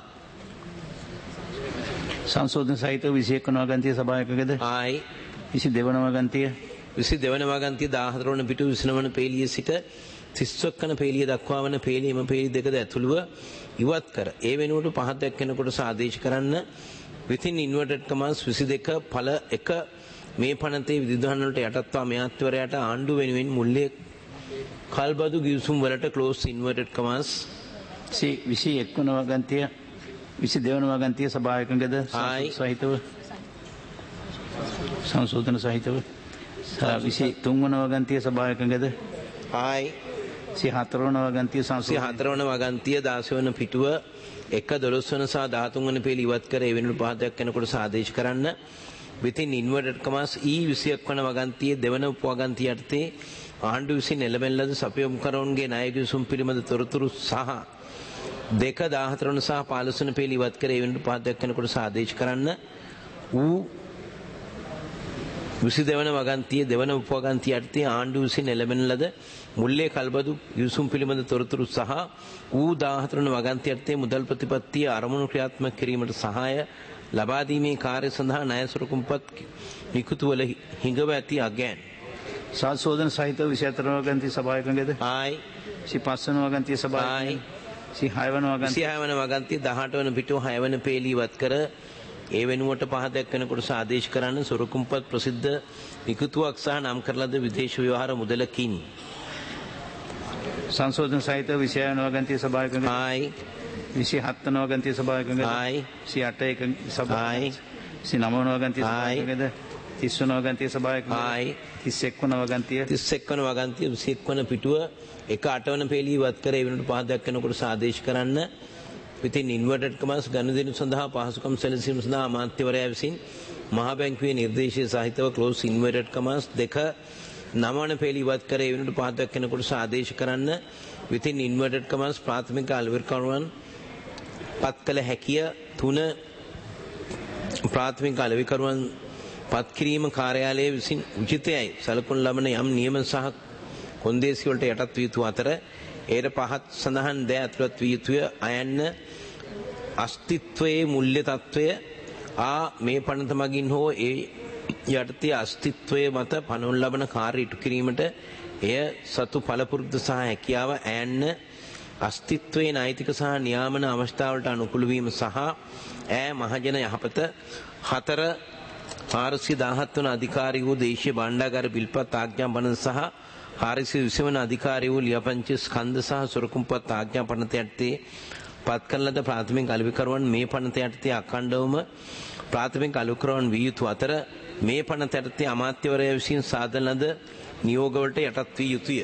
සංශෝධන සහිතව 21 වන වගන්තිය සභාවකගද ආයි 22 වන වගන්තිය 22 වන වගන්තිය 14 වන පිටු 29 වන පේලිය සිට 31 වන පේලිය දක්වා වන පේලි එම පේලි දෙකද ඇතුළුව ඉවත් කර ඒ වෙනුවට පහත දක්වන කොටස ආදේශ කරන්න. within inverted commas 22 ඵල 1 මේ පනතේ විධිවිධාන වලට යටත්ව අමාත්‍යවරයාට ආණ්ඩුව වෙනුවෙන් මුල්‍ය කල්බදු ගිවිසුම් වලට close inverted commas 21 වන වගන්තිය 22 වන වගන්තිය සභාවකගද සහිතව සංශෝධන සහිතව 23 වන වගන්තිය සභාවකගද හායි 34 වන වගන්තිය සංශෝධන 34 වන වගන්තිය 16 වන පිටුව 1 12 වන සහ 13 වන පේලි ඉවත් කර ඒ වෙනුවට පහත දක්වන කොටස ආදේශ කරන්න. within inverted commas 21 වන වගන්තියේ දෙවන උපවගන්තිය යටතේ ආණ්ඩුව විසින් එළඹෙන ලද සපයුම්කරුවන්ගේ ණය ගිවිසුම් පිළිබඳ තොරතුරු සහ 2 14 වන සහ 15 වන පේලි ඉවත් කර ඒ වෙනුවට පහත දක්වන කොටස ආදේශ කරන්න. ඌ 22 වන වගන්තියේ දෙවන උපවගන්තිය යටතේ ආණ්ඩුව විසින් එළඹෙන ලද මුල්‍ය කල්බදු ගිවිසුම් පිළිබඳ තොරතුරු සහ ඌ 14 වන වගන්තිය යටතේ මුදල් ප්‍රතිපත්තිය අරමුණු ක්‍රියාත්මක කිරීමට සහාය ලබා දීමේ කාර්ය සඳහා ණය සුරකුම්පත් නිකුතුවල හිඟව ඇති අගයන් සංශෝධන සහිතව 24 වන වගන්තිය සභාවකගද හායි 25 වන වගන්තිය සභාවකගද 26 වන වගන්තිය 26 වන වගන්තිය 18 වන පිටුව 6 වන පේලි ඉවත් කර ඒ වෙනුවට පහත දක්වන කොටස ආදේශ කරන්න. සුරකුම්පත් ප්‍රසිද්ධ නිකුතුවක් සහ නම් කරලද විදේශ ව්‍යවහාර මුදලකින් සංශෝධන සහිතව 26 වන වගන්තිය සභාවකගද හායි 27 වන වගන්තිය සභාවකගද හායි 28 සභාවකගද 29 වන වගන්තිය සභාවකගද 30 වන වගන්තිය සභාවකගද හායි 31 වන වගන්තිය 31 වන වගන්තිය 21 වන පිටුව 1 8 වන පේලි ඉවත් කර ඒ වෙනුවට පහත දක්වන කොටස ආදේශ කරන්න. within inverted commas ගනුදෙනු සඳහා පහසුකම් සැලසීම සඳහා අමාත්‍යවරයා විසින් මහා බැංකුවේ නිර්දේශය සහිතව close inverted commas දෙක නමවන පෙළි ඉවත් කර ඒ වෙනුවට පහත් දක්වන කොටස ආදේශ කරන්න within inverted commas ප්‍රාථමික අලෙවිකරුවන් පත් කළ හැකිය 3 ප්‍රාථමික අලෙවිකරුවන් පත් කිරීම කාර්යාලයේ විසින් උචිතයයි සලකුණු ලබන යම් නියම සහ කොන්දේසි වලට යටත් විය යුතු අතර ඒට පහත් සඳහන් දෑ ඇතුළත් විය යුතුය අයන්න අස්තිත්වයේ මුල්‍ය තත්වය මේ පනත මගින් හෝ ඒ යටතේ අස්තිත්වයේ මත පනවන ලබන කාර්ය ඉටු කිරීමට එය සතු පළපුරුද්ද සහ හැකියාව අයන්න අස්තිත්වයේ නෛතික සහ නියාමන අවස්ථාවලට අනුකූල වීම සහ මහජන යහපත 4 417 වන අධිකාරී වූ දේශීය භාණ්ඩාගාර බිල්පත් ආඥා පනත සහ 420 වන අධිකාරී වූ ලියාපදිංචි ස්කන්ධ සහ සුරකුම්පත් ආඥා පනත යටතේ පත් කරන ලද ප්‍රාථමික අලෙවිකරුවන් මේ පනත යටතේ අඛණ්ඩවම ප්‍රාථමික අලෙවිකරුවන් විය යුතු අතර මේ පනත යටතේ අමාත්‍යවරයා විසින් සාදන ලද නියෝගවලට යටත් විය යුතුය.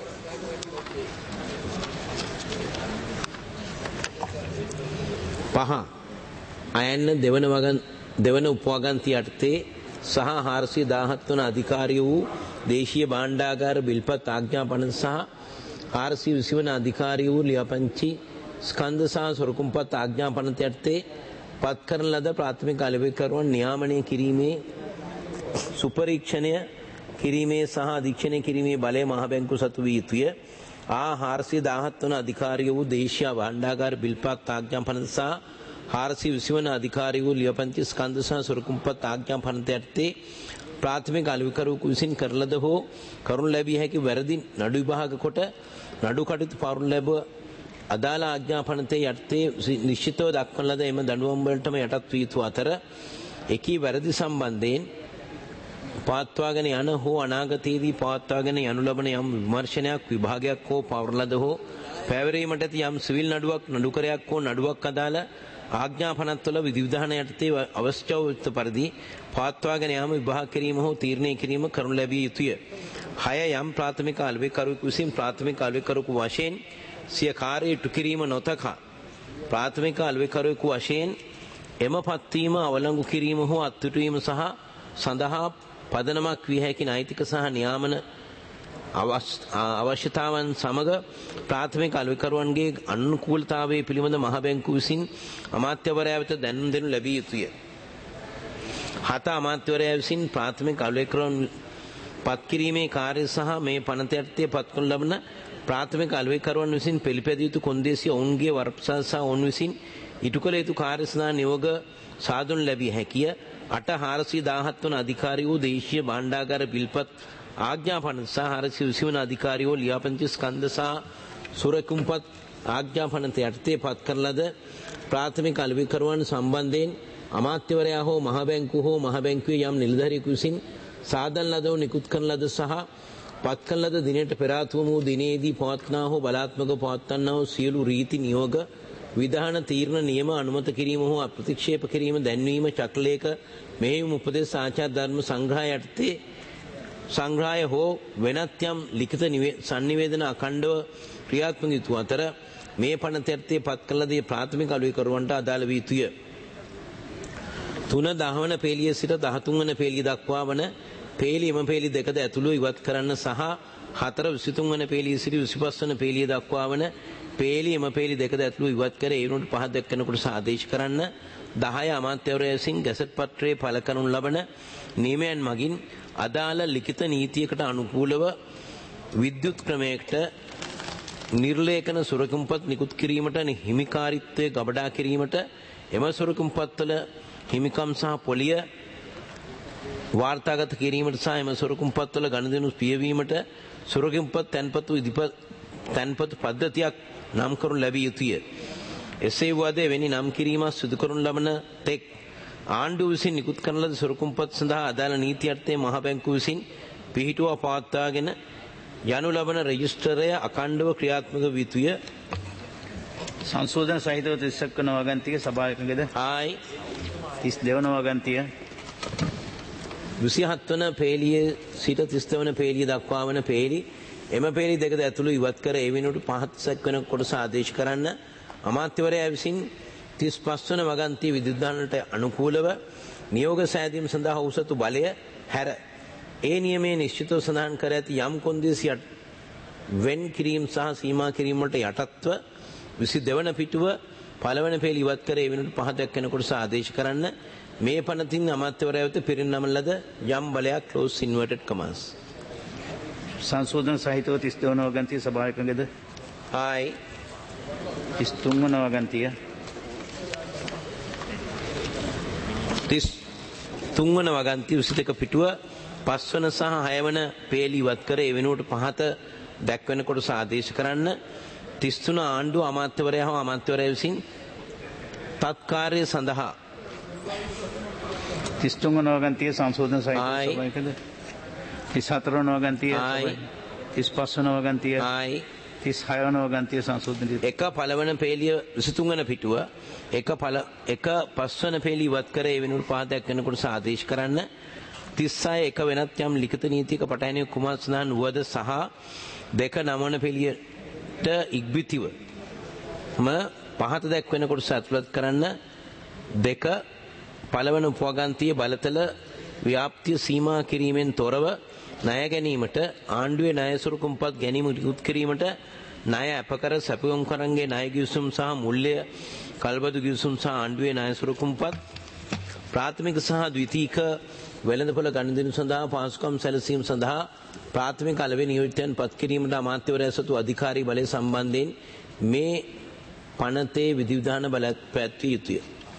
පහ අයන්න දෙවන උපවගන්ති යටතේ සහ 417 වන අධිකාරී වූ දේශීය භාණ්ඩාගාර බිල්පත් ආඥා පනත සහ 420 වන අධිකාරී වූ ලියාපදිංචි ස්කන්ධ සහ සොරකුම්පත් ආඥා පනත යටතේ පත් කරන ලද ප්‍රාථමික අලෙවිකරුවන් නියාමනය කිරීමේ සුපරීක්ෂණය කිරීමේ සහ අධීක්ෂණය කිරීමේ බලය මහ බැංකුව සතු විය යුතුය. 417 වන අධිකාරී වූ දේශීය භාණ්ඩාගාර බිල්පත් ආඥා පනත සහ 420 වන අධිකාරී වූ ලියාපදිංචි ස්කන්ධ සහ සොරකුම්පත් ආඥා පනත යටතේ ප්‍රාථමික අලෙවිකරුවෙකු විසින් කරන ලද හෝ කරුණු ලැබිය හැකි වැරදි නඩු විභාග කොට නඩු කටයුතු පවරනු ලැබ අදාළ ආඥා පනතේ යටතේ නිශ්චිතව දක්වන ලද එම දඬුවම් වලටම යටත් විය යුතු අතර එකී වැරදි සම්බන්ධයෙන් පවත්වාගෙන යන හෝ අනාගතයේදී පවත්වාගෙන යනු ලබන යම් විමර්ශනයක් විභාගයක් හෝ පවරන ලද හෝ පැවරීමට ඇති යම් සිවිල් නඩුවක් නඩුකරයක් හෝ නඩුවක් අදාළ ආඥා පනත්වල විධිවිධාන යටතේ අවශ්‍ය පරිදි පවත්වාගෙන යාම විභාග කිරීම හෝ තීරණය කිරීම කරනු ලැබිය යුතුය. 6 යම් ප්‍රාථමික අලෙවිකරුවෙකු විසින් ප්‍රාථමික අලෙවිකරුවෙකු වශයෙන් සිය කාර්යය ඉටු කිරීම නොතකා ප්‍රාථමික අලෙවිකරුවෙකු වශයෙන් එම පත්වීම අවලංගු කිරීම හෝ අත්හිටුවීම සහ සඳහා පදනමක් විය හැකි නෛතික සහ නියාමන අවශ්‍යතාවන් සමග ප්‍රාථමික අලෙවිකරුවන්ගේ අනුකූලතාවයේ පිළිබඳ මහ බැංකුව විසින් අමාත්‍යවරයා වෙත දැනුම් දෙනු ලැබිය යුතුය. 7 අමාත්‍යවරයා විසින් ප්‍රාථමික අලෙවිකරුවන් පත් කිරීමේ කාර්ය සහ මේ පනත යටතේ පත් කරනු ලබන ප්‍රාථමික අලෙවිකරුවන් විසින් පිළිපැදිය යුතු කොන්දේසි ඔවුන්ගේ වරප්‍රසාද සහ ඔවුන් විසින් ඉටු කළ යුතු කාර්ය සඳහා නියෝග සාදනු ලැබිය හැකිය. 8 417 වන අධිකාරී වූ දේශීය භාණ්ඩාගාර බිල්පත් ආඥා පනත සහ 420 වන අධිකාරී වූ ලියාපදිංචි ස්කන්ධ සහ සුරකුම්පත් ආඥා පනත යටතේ පත් කරන ලද ප්‍රාථමික අලෙවිකරුවන් සම්බන්ධයෙන් අමාත්‍යවරයා හෝ මහ බැංකුව හෝ මහ බැංකුවේ යම් නිලධාරියෙකු විසින් සාදන ලද වූ නිකුත් කරන ලද සහ පත් කරන ලද දිනයට පෙර ආතුවම වූ දිනේදී පවත්නා හෝ බලාත්මකව පවත්වන්නා වූ සියලු රීති නියෝග විධාන තීරණ නියම අනුමත කිරීම හෝ අප්‍රතික්ෂේප කිරීම දැන්වීම චක්‍රලේඛ මෙහෙයුම් උපදෙස් ආචාර ධර්ම සංග්‍රහය යටතේ සංග්‍රහය හෝ වෙනත් යම් ලිඛිත සංනිවේදන අඛණ්ඩව ක්‍රියාත්මක යුතු අතර මේ පනත යටතේ පත් කළ දී ප්‍රාථමික අලෙවිකරුවන්ට අදාළ විය යුතුය. 3 10 වන පේළිය සිට 13 වන පේළිය දක්වා වන පේළි එම පේළි දෙකද ඇතුළු ඉවත් කරන්න සහ 4 23 වන පේළිය සිට 25 වන පේළිය දක්වා වන පේළි එම පේළි දෙකද ඇතුළු ඉවත් කර ඒ වෙනුවට පහත් දක්වන කොටස ආදේශ කරන්න 10 අමාත්‍යවරයා විසින් ගැසට් පත්‍රයේ පළ කරනු ලබන නියමයන් මගින් අදාළ ලිඛිත නීතියකට අනුකූලව විද්‍යුත් ක්‍රමයකට නිර්ලේඛන සුරකුම්පත් නිකුත් කිරීමට හිමිකාරීත්වය ගබඩා කිරීමට එම සුරකුම්පත්වල හිමිකම් සහ පොලිය වාර්තාගත කිරීමට සහ එම සුරකුම්පත්වල ගනුදෙනු පියවීමට සුරකුම්පත් තැන්පතු පද්ධතියක් නම් කරනු ලැබිය යුතුය. එසේ වුවද එවැනි නම් කිරීමක් සිදු කරනු ලබන තෙක් ආණ්ඩුව විසින් නිකුත් කරන ලද සුරකුම්පත් සඳහා අදාළ නීති යටතේ මහ බැංකුව විසින් පිහිටුවා පවත්වාගෙන යනු ලබන රෙජිස්ටරය අඛණ්ඩව ක්‍රියාත්මක විය යුතුය. සංශෝධන සහිතව 31 වන වගන්තිය සභාවකගෙද 32 වන වගන්තිය 27 වන පේළියේ සිට 32 වන පේළිය දක්වා වන පේළි එම පේළි දෙකද ඇතුළු ඉවත් කර ඒ වෙනුවට පහත් සැක් වෙන කොටස ආදේශ කරන්න අමාත්‍යවරයා විසින් 35 වන වගන්තිය විදුද්දානට අනුකූලව නියෝග සෑදීම සඳහා උසතු බලය හැර ඒ නියමයේ නිශ්චිතව සඳහන් කර ඇති යම් කොන්දේසියක් වෙන් කිරීම සහ සීමා කිරීම වලට යටත්ව 22 වන පිටුව පළවන පෙළ ඉවත් කර ඒ වෙනුවට 5 දක්වන කොටස ආදේශ කරන්න මේ පනතින් අමාත්‍යවරයා වෙත පිරිනමන ලද යම් බලයක් close inverted commas සංශෝධන සහිතව 32 වන වගන්තිය සභාවකගෙද ආයි 33 වන වගන්තිය 33 වන වගන්තිය 22 පිටුව 5 වන සහ 6 වන පේලි ඉවත් කර ඒ වෙනුවට 5ත දක්වන කොටස ආදේශ කරන්න 33 ආණ්ඩුව අමාත්‍යවරයා හෝ අමාත්‍යවරයා විසින් තත්කාර්ය සඳහා 33 වන වගන්තිය සංශෝධන සහිතව සභාවකගෙද 34 වන වගන්තිය 35 වන වගන්තිය 36 වන වගන්තිය සංශෝධන එක පළවන පේලිය 23 වන පිටුව එක පස්වන පේලි ඉවත් කර ඒ වෙනුවට 5 දක්වන කොටස ආදේශ කරන්න 36 එක වෙනත් යම් ලිඛිත නීතියක පටහැනිය කුමාර සඳහන් වුවද සහ 2 9 පෙළියට ඉක්බිතිව පහත දක්වන කොටස ඇතුළත් කරන්න 2 පළවන උපවගන්තිය බලතල ව්‍යාප්තිය සීමා කිරීමෙන් තොරව ණය ගැනීමට ආණ්ඩුවේ ණය සුරුකුම්පත් ගැනීම නිකුත් කිරීමට ණය අපකර සැපයුම් කරන්ගේ ණය ගිවිසුම් සහ මුල්‍ය කල්බදු ගිවිසුම් සහ ආණ්ඩුවේ ණය සුරුකුම්පත් ප්‍රාථමික සහ ද්විතීක වෙළඳපොළ ගනුදෙනු සඳහා පහසුකම් සැලසීම සඳහා ප්‍රාථමික අලෙවි නියෝජිතයන් පත් කිරීමට අමාත්‍යවරයා සතු අධිකාරී බලය සම්බන්ධයෙන් මේ පනතේ විධිවිධාන බලයක් පැවැත්විය යුතුය.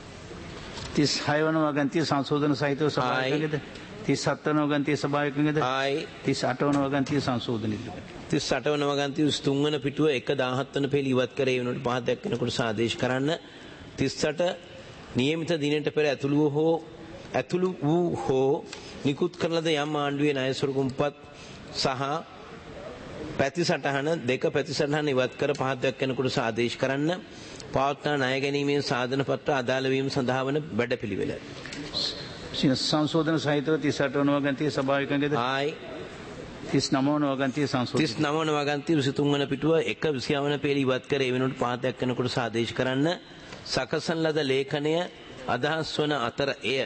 36 වන වගන්තිය සංශෝධන සහිතව සභාවකගෙද 37 වන වගන්තිය සභාවකගෙද 38 වන වගන්තිය සංශෝධන 38 වන වගන්තිය 3 වන පිටුව 1 17 වන පෙළ ඉවත් කර ඒ වෙනුවට 5 දක්වන කොටස ආදේශ කරන්න 38 නියමිත දිනයට පෙර ඇතුළු වූ හෝ නිකුත් කරලද යම් ආණ්ඩුවේ ණය සුරුකුම්පත් සහ පැතිසටහන 2 පැතිසටහන ඉවත් කර 5 දක්වන කොටස ආදේශ කරන්න පවත්නා ණය ගැනීමේ සාධන පත්‍ර අදාළ වීම සඳහා වන වැඩපිළිවෙල සංශෝධන සහිතව 38 වන වගන්තිය සභාවකගෙද 39 වන වගන්තිය සංශෝධන 39 වන වගන්තිය 23 වන පිටුව 1 20 වන පෙළ ඉවත් කර ඒ වෙනුවට 5 දක්වන කොටස ආදේශ කරන්න සකසන ලද ලේඛනය අදහස් වන අතර එය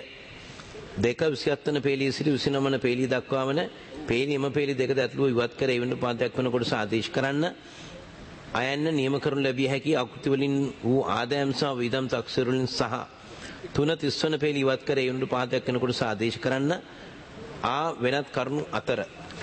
2 27 වන පෙළිය සිට 29 වන පෙළිය දක්වා වන පෙළි එම පෙළි දෙකද ඇතුළු ඉවත් කර ඒ වෙනුවට 5 දක්වන කොටස ආදේශ කරන්න අයන්න නියම කරනු ලැබිය හැකි අකෘති වලින් වූ ආදායම් සහ වියදම් තක්සේරු වලින් සහ 3 30 වන පෙළි ඉවත් කර ඒ වෙනුවට 5 දක්වන කොටස ආදේශ කරන්න වෙනත් කරුණු අතර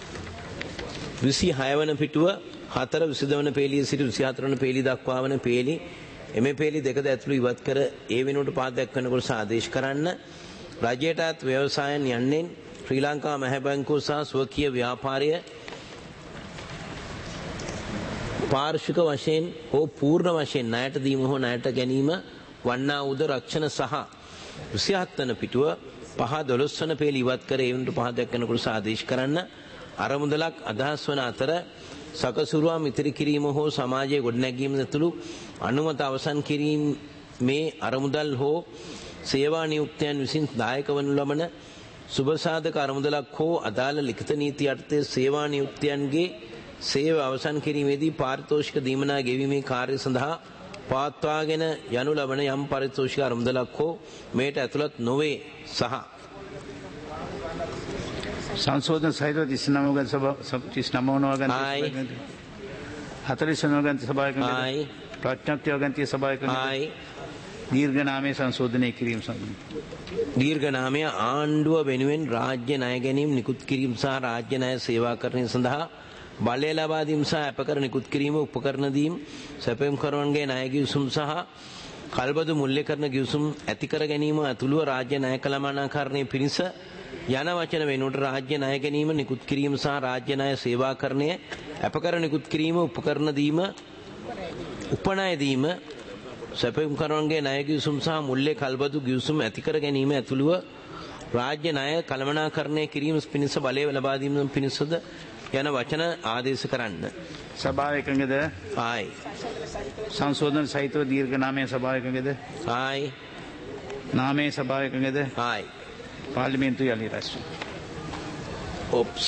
26 වන පිටුව 4 22 වන පෙළිය සිට 24 වන පෙළි දක්වා වන පෙළි එම පෙළි දෙකද ඇතුළු ඉවත් කර ඒ වෙනුවට 5 දක්වන කොටස ආදේශ කරන්න රජයටත් ව්‍යවසායන් යන්නෙන් ශ්‍රී ලංකා මහ බැංකුව සහ ස්වකීය ව්‍යාපාරය පාර්ශ්වික වශයෙන් හෝ පූර්ණ වශයෙන් ණයට දීම හෝ ණයට ගැනීම වන්නා වූද රක්ෂණ සහ 27 වන පිටුව 5 12 වන පෙළ ඉවත් කර ඒ වෙනුවට 5 දක්වන කොටස ආදේශ කරන්න අරමුදලක් අදහස් වන අතර සකසුරුවා මිත්‍රි කිරීම හෝ සමාජයේ ගොඩනැගීම ඇතුළු අනුමත අවසන් කිරීම මේ අරමුදල් හෝ සේවා නියුක්තයන් විසින් දායක වනු ලබන සුබසාධක අරමුදලක් හෝ අදාළ ලිඛිත නීති යටතේ සේවා නියුක්තයන්ගේ සේව අවසන් කිරීමේදී පාරිතෝෂික දීමනා ගෙවීමේ කාර්ය සඳහා පවත්වාගෙන යනු ලබන යම් පාරිතෝෂික අරමුදලක් හෝ මේට ඇතුළත් නොවේ සහ සංශෝධන සහිතව 39 වන වගන්තිය 40 වන වගන්තිය සභාවකගෙද ප්‍රඥප්ති වගන්තිය සභාවකගෙද දීර්ඝ නාමයේ සංශෝධනය කිරීම සඳහා දීර්ඝ නාමය ආණ්ඩුව වෙනුවෙන් රාජ්‍ය ණය ගැනීම නිකුත් කිරීම සහ රාජ්‍ය ණය සේවාකරණය සඳහා බලය ලබා දීම සහ අපකර නිකුත් කිරීම උපකරණ දීම සැපයුම් කරවන්ගේ ණය ගිවිසුම් සහ කල්බදු මුල්‍ය කරන ගිවිසුම් ඇති කර ගැනීම ඇතුළුව රාජ්‍ය ණය කළමනාකරණය පිණිස යන වචන වෙනුවට රාජ්‍ය ණය ගැනීම නිකුත් කිරීම සහ රාජ්‍ය ණය සේවාකරණය අපකර නිකුත් කිරීම උපකරණ දීම උපනය දීම සැපයුම් කරවන්ගේ ණය ගිවිසුම් සහ මුල්‍ය කල්බදු ගිවිසුම් ඇති කර ගැනීම ඇතුළුව රාජ්‍ය ණය කළමනාකරණය කිරීම පිණිස බලය ලබා දීම පිණිසද යන වචන ආදේශ කරන්න සභාවකගෙද සංශෝධන සහිතව දීර්ඝ නාමයේ සභාවකගෙද නාමයේ සභාවකගෙද පාර්ලිමේන්තු යලි රැස්ව ඔප්ස්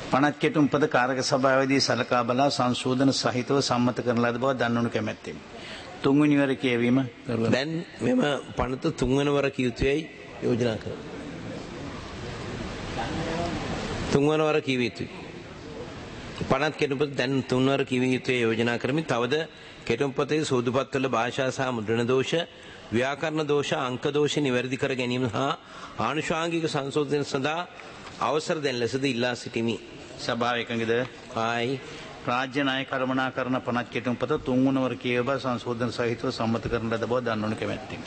පනත් කෙටුම්පත කාරක සභාවේදී සලකා බලා සංශෝධන සහිතව සම්මත කරන ලද බව දන්වනු කැමැත්තෙමි. තුන්වෙනි වර කියවීම කරුවා. දැන් මෙම පනත තුන්වන වර කිය යුතුයයි යෝජනා කරනවා. තුන්වන වර කිය යුතුයි. පනත් කෙටුම්පත දැන් තුන්වර කිය යුතුයි යෝජනා කරමි. තවද කෙටුම්පතේ සෝදුපත්වල භාෂා සහ මුද්‍රණ දෝෂ, ව්‍යාකරණ දෝෂ, අංක දෝෂ නිවැරදි කර ගැනීම හා ආනුෂාංගික සංශෝධන සඳහා අවසර දෙන ලෙසද ඉල්ලා සිටිමි. සභාව එකඟද? ආයි රාජ්‍ය ණය කළමනාකරන පනත් කෙටුම්පත තුන්වන වර කියව සංශෝධන සහිතව සම්මත කරන ලද බව දන්වනු කැමැත්තෙමි.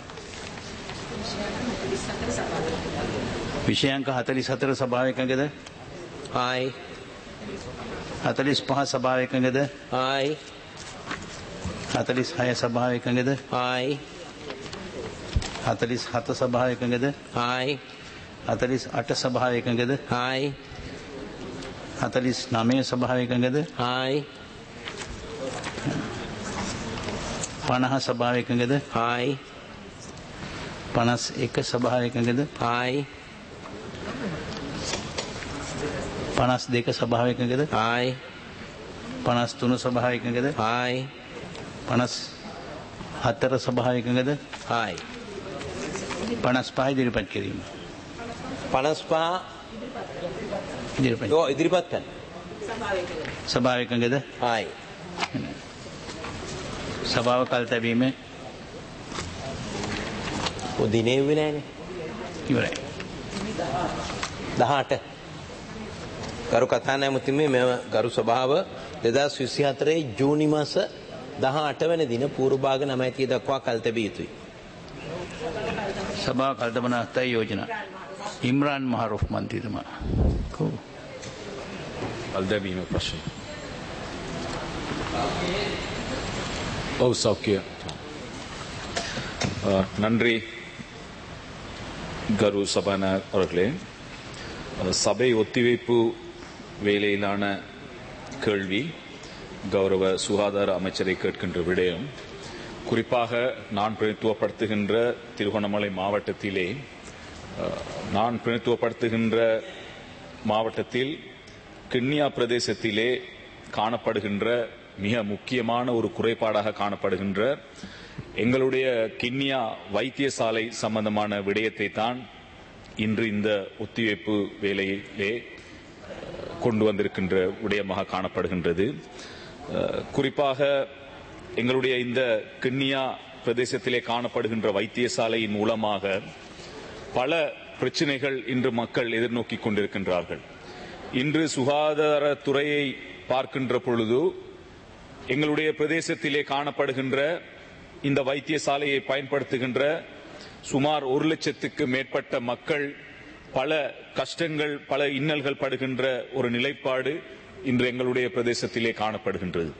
විෂයාංක 44 සභාව එකඟද? ආයි 45 සභාව එකඟද? ආයි 46 සභාව එකඟද? ආයි 47 සභාව එකඟද? ආයි 48 සභාව එකඟද? ආයි 49 සභාව එකඟද? ආයි 50 සභාව එකඟද? ආයි 51 සභාව එකඟද? ආයි 52 සභාව එකඟද? ආයි 53 සභාව එකඟද? ආයි 54 සභාව එකඟද? ආයි 55 ඉදිරිපත් කිරීම. 55 ඉදිරිපත්. ඔව් ඉදිරිපත් කරන්න. සභාව එකඟද? ආයි සභාව කල් තැබීම දිනේ වෙන්නේ නැහනේ. ඉවරයි. 18 ගරු කතානායකතුමනි මෙම ගරු සභාව 2024 ජූනි මාස 18 වෙනි දින පූර්ව භාග 9:30 දක්වා කල් තැබිය යුතුයි. සභාව කල් තබන අස්තයි යෝජනා. ඉම්රාන් මහරුෆ් මන්ත්‍රීතුමා. අල්දැබීම ප්‍රශ්න. சௌக்கிய நன்றி கரு சபாநாயகர் அவர்களே. சபை ஒத்திவைப்பு வேலையிலான கேள்வி கௌரவ சுகாதார அமைச்சரை கேட்கின்ற விடயம். குறிப்பாக நான் பிரதித்துவப்படுத்துகின்ற திருகோணமலை மாவட்டத்திலே நான் பிரதித்துவப்படுத்துகின்ற மாவட்டத்தில் கிண்ணியா பிரதேசத்திலே காணப்படுகின்ற மிக முக்கியமான ஒரு குறைபாடாக காணப்படுகின்ற எங்களுடைய கிண்ணியா வைத்தியசாலை சம்பந்தமான விடயத்தை தான் இன்று இந்த ஒத்திவைப்பு வேலையிலே கொண்டு வந்திருக்கின்ற விடயமாக காணப்படுகின்றது. குறிப்பாக எங்களுடைய இந்த கிண்ணியா பிரதேசத்திலே காணப்படுகின்ற வைத்தியசாலையின் மூலமாக பல பிரச்சனைகள் இன்று மக்கள் எதிர்நோக்கி கொண்டிருக்கின்றார்கள். இன்று சுகாதாரத்துறையை பார்க்கின்ற பொழுது எங்களுடைய பிரதேசத்திலே காணப்படுகின்ற இந்த வைத்தியசாலையை பயன்படுத்துகின்ற சுமார் 1 லட்சத்துக்கு மேற்பட்ட மக்கள் பல கஷ்டங்கள் பல இன்னல்கள் படுகின்ற ஒரு நிலைப்பாடு இன்று எங்களுடைய பிரதேசத்திலே காணப்படுகின்றது.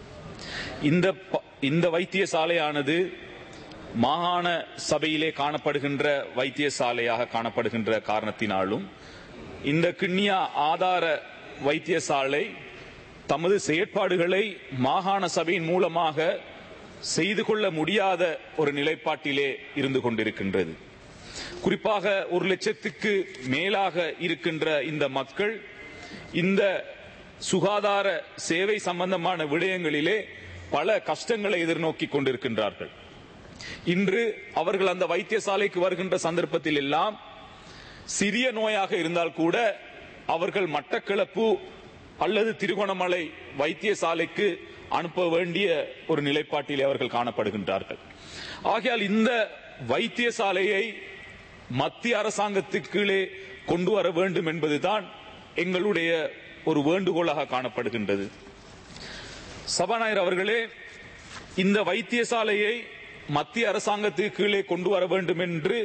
இந்த வைத்தியசாலையானது மாகாண சபையிலே காணப்படுகின்ற வைத்தியசாலையாக காணப்படுகின்ற காரணத்தினாலும் இந்த கிண்ணியா ஆதார வைத்தியசாலை தமது செயற்பாடுகளை மாகாண சபையின் மூலமாக செய்து கொள்ள முடியாத ஒரு நிலைப்பாட்டிலே இருந்து கொண்டிருக்கின்றது. குறிப்பாக 1 லட்சத்துக்கு மேலாக இருக்கின்ற இந்த மக்கள் இந்த சுகாதார சேவை சம்பந்தமான விடயங்களிலே பல கஷ்டங்களை எதிர்நோக்கி கொண்டிருக்கின்றார்கள். இன்று அவர்கள் அந்த வைத்தியசாலைக்கு வருகின்ற சந்தர்ப்பத்தில் எல்லாம் சிறிய நோயாக இருந்தால் கூட அவர்கள் மட்டக்களப்பு அல்லது திருகோணமலை வைத்தியசாலைக்கு அனுப்ப வேண்டிய ஒரு நிலைப்பாட்டிலே அவர்கள் காணப்படுகின்றார்கள். ஆகையால் இந்த வைத்தியசாலையை மத்திய அரசாங்கத்துக்கு கீழே கொண்டு வர வேண்டும் என்பதுதான் எங்களுடைய ஒரு வேண்டுகோளாக காணப்படுகின்றது. சபாநாயகர் அவர்களே, இந்த வைத்தியசாலையை மத்திய அரசாங்கத்துக்கு கீழே கொண்டு வர வேண்டும் என்று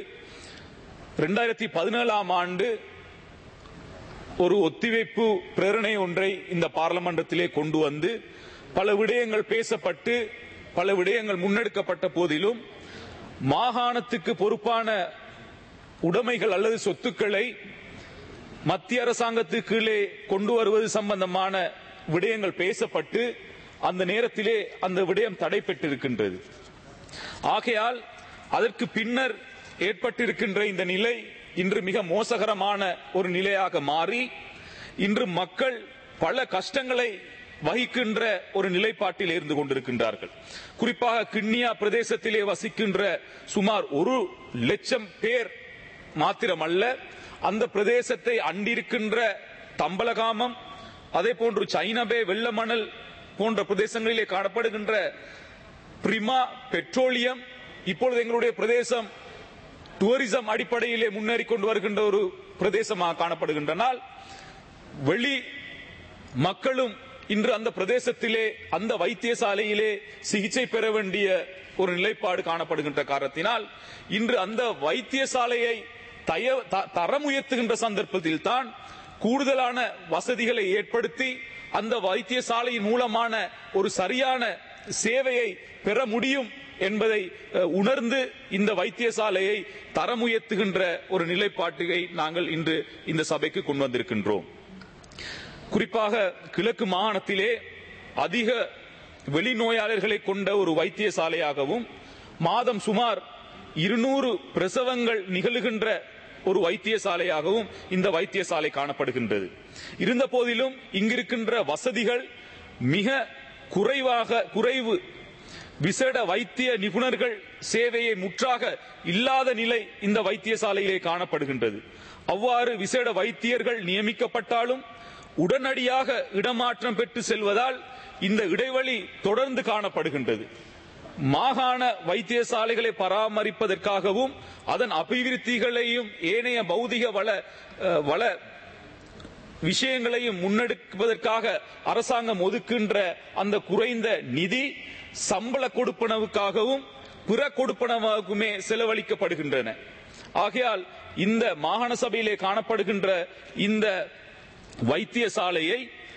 2017ஆம் ஆண்டு ஒரு ஒத்திவைப்பு பிரேரணை ஒன்றை இந்த பார்லமெண்டத்திலே கொண்டு வந்து பல விடயங்கள் பேசப்பட்டு பல விடயங்கள் முன்னெடுக்கப்பட்ட போதிலும் மாகாணத்துக்கு பொறுப்பான உடைமைகள் அல்லது சொத்துக்களை மத்திய அரசாங்கத்துக்கு கீழே கொண்டு வருவது சம்பந்தமான விடயங்கள் பேசப்பட்டு அந்த நேரத்திலே அந்த விடயம் தடைபெற்றிருக்கின்றது. ஆகையால் அதற்கு பின்னர் ஏற்பட்டிருக்கின்ற இந்த நிலை இன்று மிக மோசகரமான ஒரு நிலையாக மாறி இன்று மக்கள் பல கஷ்டங்களை வகிக்கின்ற ஒரு நிலைப்பாட்டில் இருந்து கொண்டிருக்கின்றார்கள். குறிப்பாக கிண்ணியா பிரதேசத்திலே வசிக்கின்ற சுமார் 1 லட்சம் பேர் மாத்திரமல்ல, அந்த பிரதேசத்தை அண்டிருக்கின்ற தம்பலகாமம், அதே போன்று சைனபே, வெள்ளமணல் போன்ற பிரதேசங்களிலே காணப்படுகின்ற பிரிமா பெட்ரோலியம், இப்பொழுது எங்களுடைய பிரதேசம் டூரிசம் அடிப்படையிலே முன்னேறி கொண்டு வருகின்ற ஒரு பிரதேசமாக காணப்படுகின்றனால், வெளி மக்களும் இன்று அந்த பிரதேசத்திலே அந்த வைத்தியசாலையிலே சிகிச்சை பெற வேண்டிய ஒரு நிலைப்பாடு காணப்படுகின்ற காரணத்தினால் இன்று அந்த வைத்தியசாலையை தரம் உயர்த்துகின்ற சந்தர்ப்பத்தில் தான் கூடுதலான வசதிகளை ஏற்படுத்தி அந்த வைத்தியசாலையின் மூலமான ஒரு சரியான சேவையை பெற முடியும் என்பதை உணர்ந்து இந்த வைத்தியசாலையை தரம் உயர்த்துகின்ற ஒரு நிலைப்பாட்டை நாங்கள் இன்று இந்த சபைக்கு கொண்டு வந்திருக்கின்றோம். குறிப்பாக கிழக்கு மாகாணத்திலே அதிக வெளிநோயாளர்களை கொண்ட ஒரு வைத்தியசாலையாகவும் மாதம் சுமார் 200 பிரசவங்கள் நிகழுகின்ற ஒரு வைத்தியசாலையாகவும் இந்த வைத்தியசாலை காணப்படுகின்றது. இருந்த போதிலும் இங்கிருக்கின்ற வசதிகள் மிக குறைவு. விசேட வைத்திய நிபுணர்கள் சேவையை முற்றாக இல்லாத நிலை இந்த வைத்தியசாலையிலே காணப்படுகின்றது. அவ்வாறு விசேட வைத்தியர்கள் நியமிக்கப்பட்டாலும் உடனடியாக இடமாற்றம் பெற்று செல்வதால் இந்த இடைவெளி தொடர்ந்து காணப்படுகின்றது. மாகாண வைத்தியசாலைகளை பராமரிப்பதற்காகவும் அதன் அபிவிருத்திகளையும் ஏனைய பௌதிக வள விஷயங்களையும் முன்னெடுப்பதற்காக அரசாங்கம் ஒதுக்கின்ற அந்த குறைந்த நிதி சம்பள கொடுப்பனவுக்காகவும் பிற கொடுப்பனவாகவுமே செலவழிக்கப்படுகின்றன. ஆகையால் இந்த மாகாண சபையிலே காணப்படுகின்ற இந்த வைத்தியசாலையை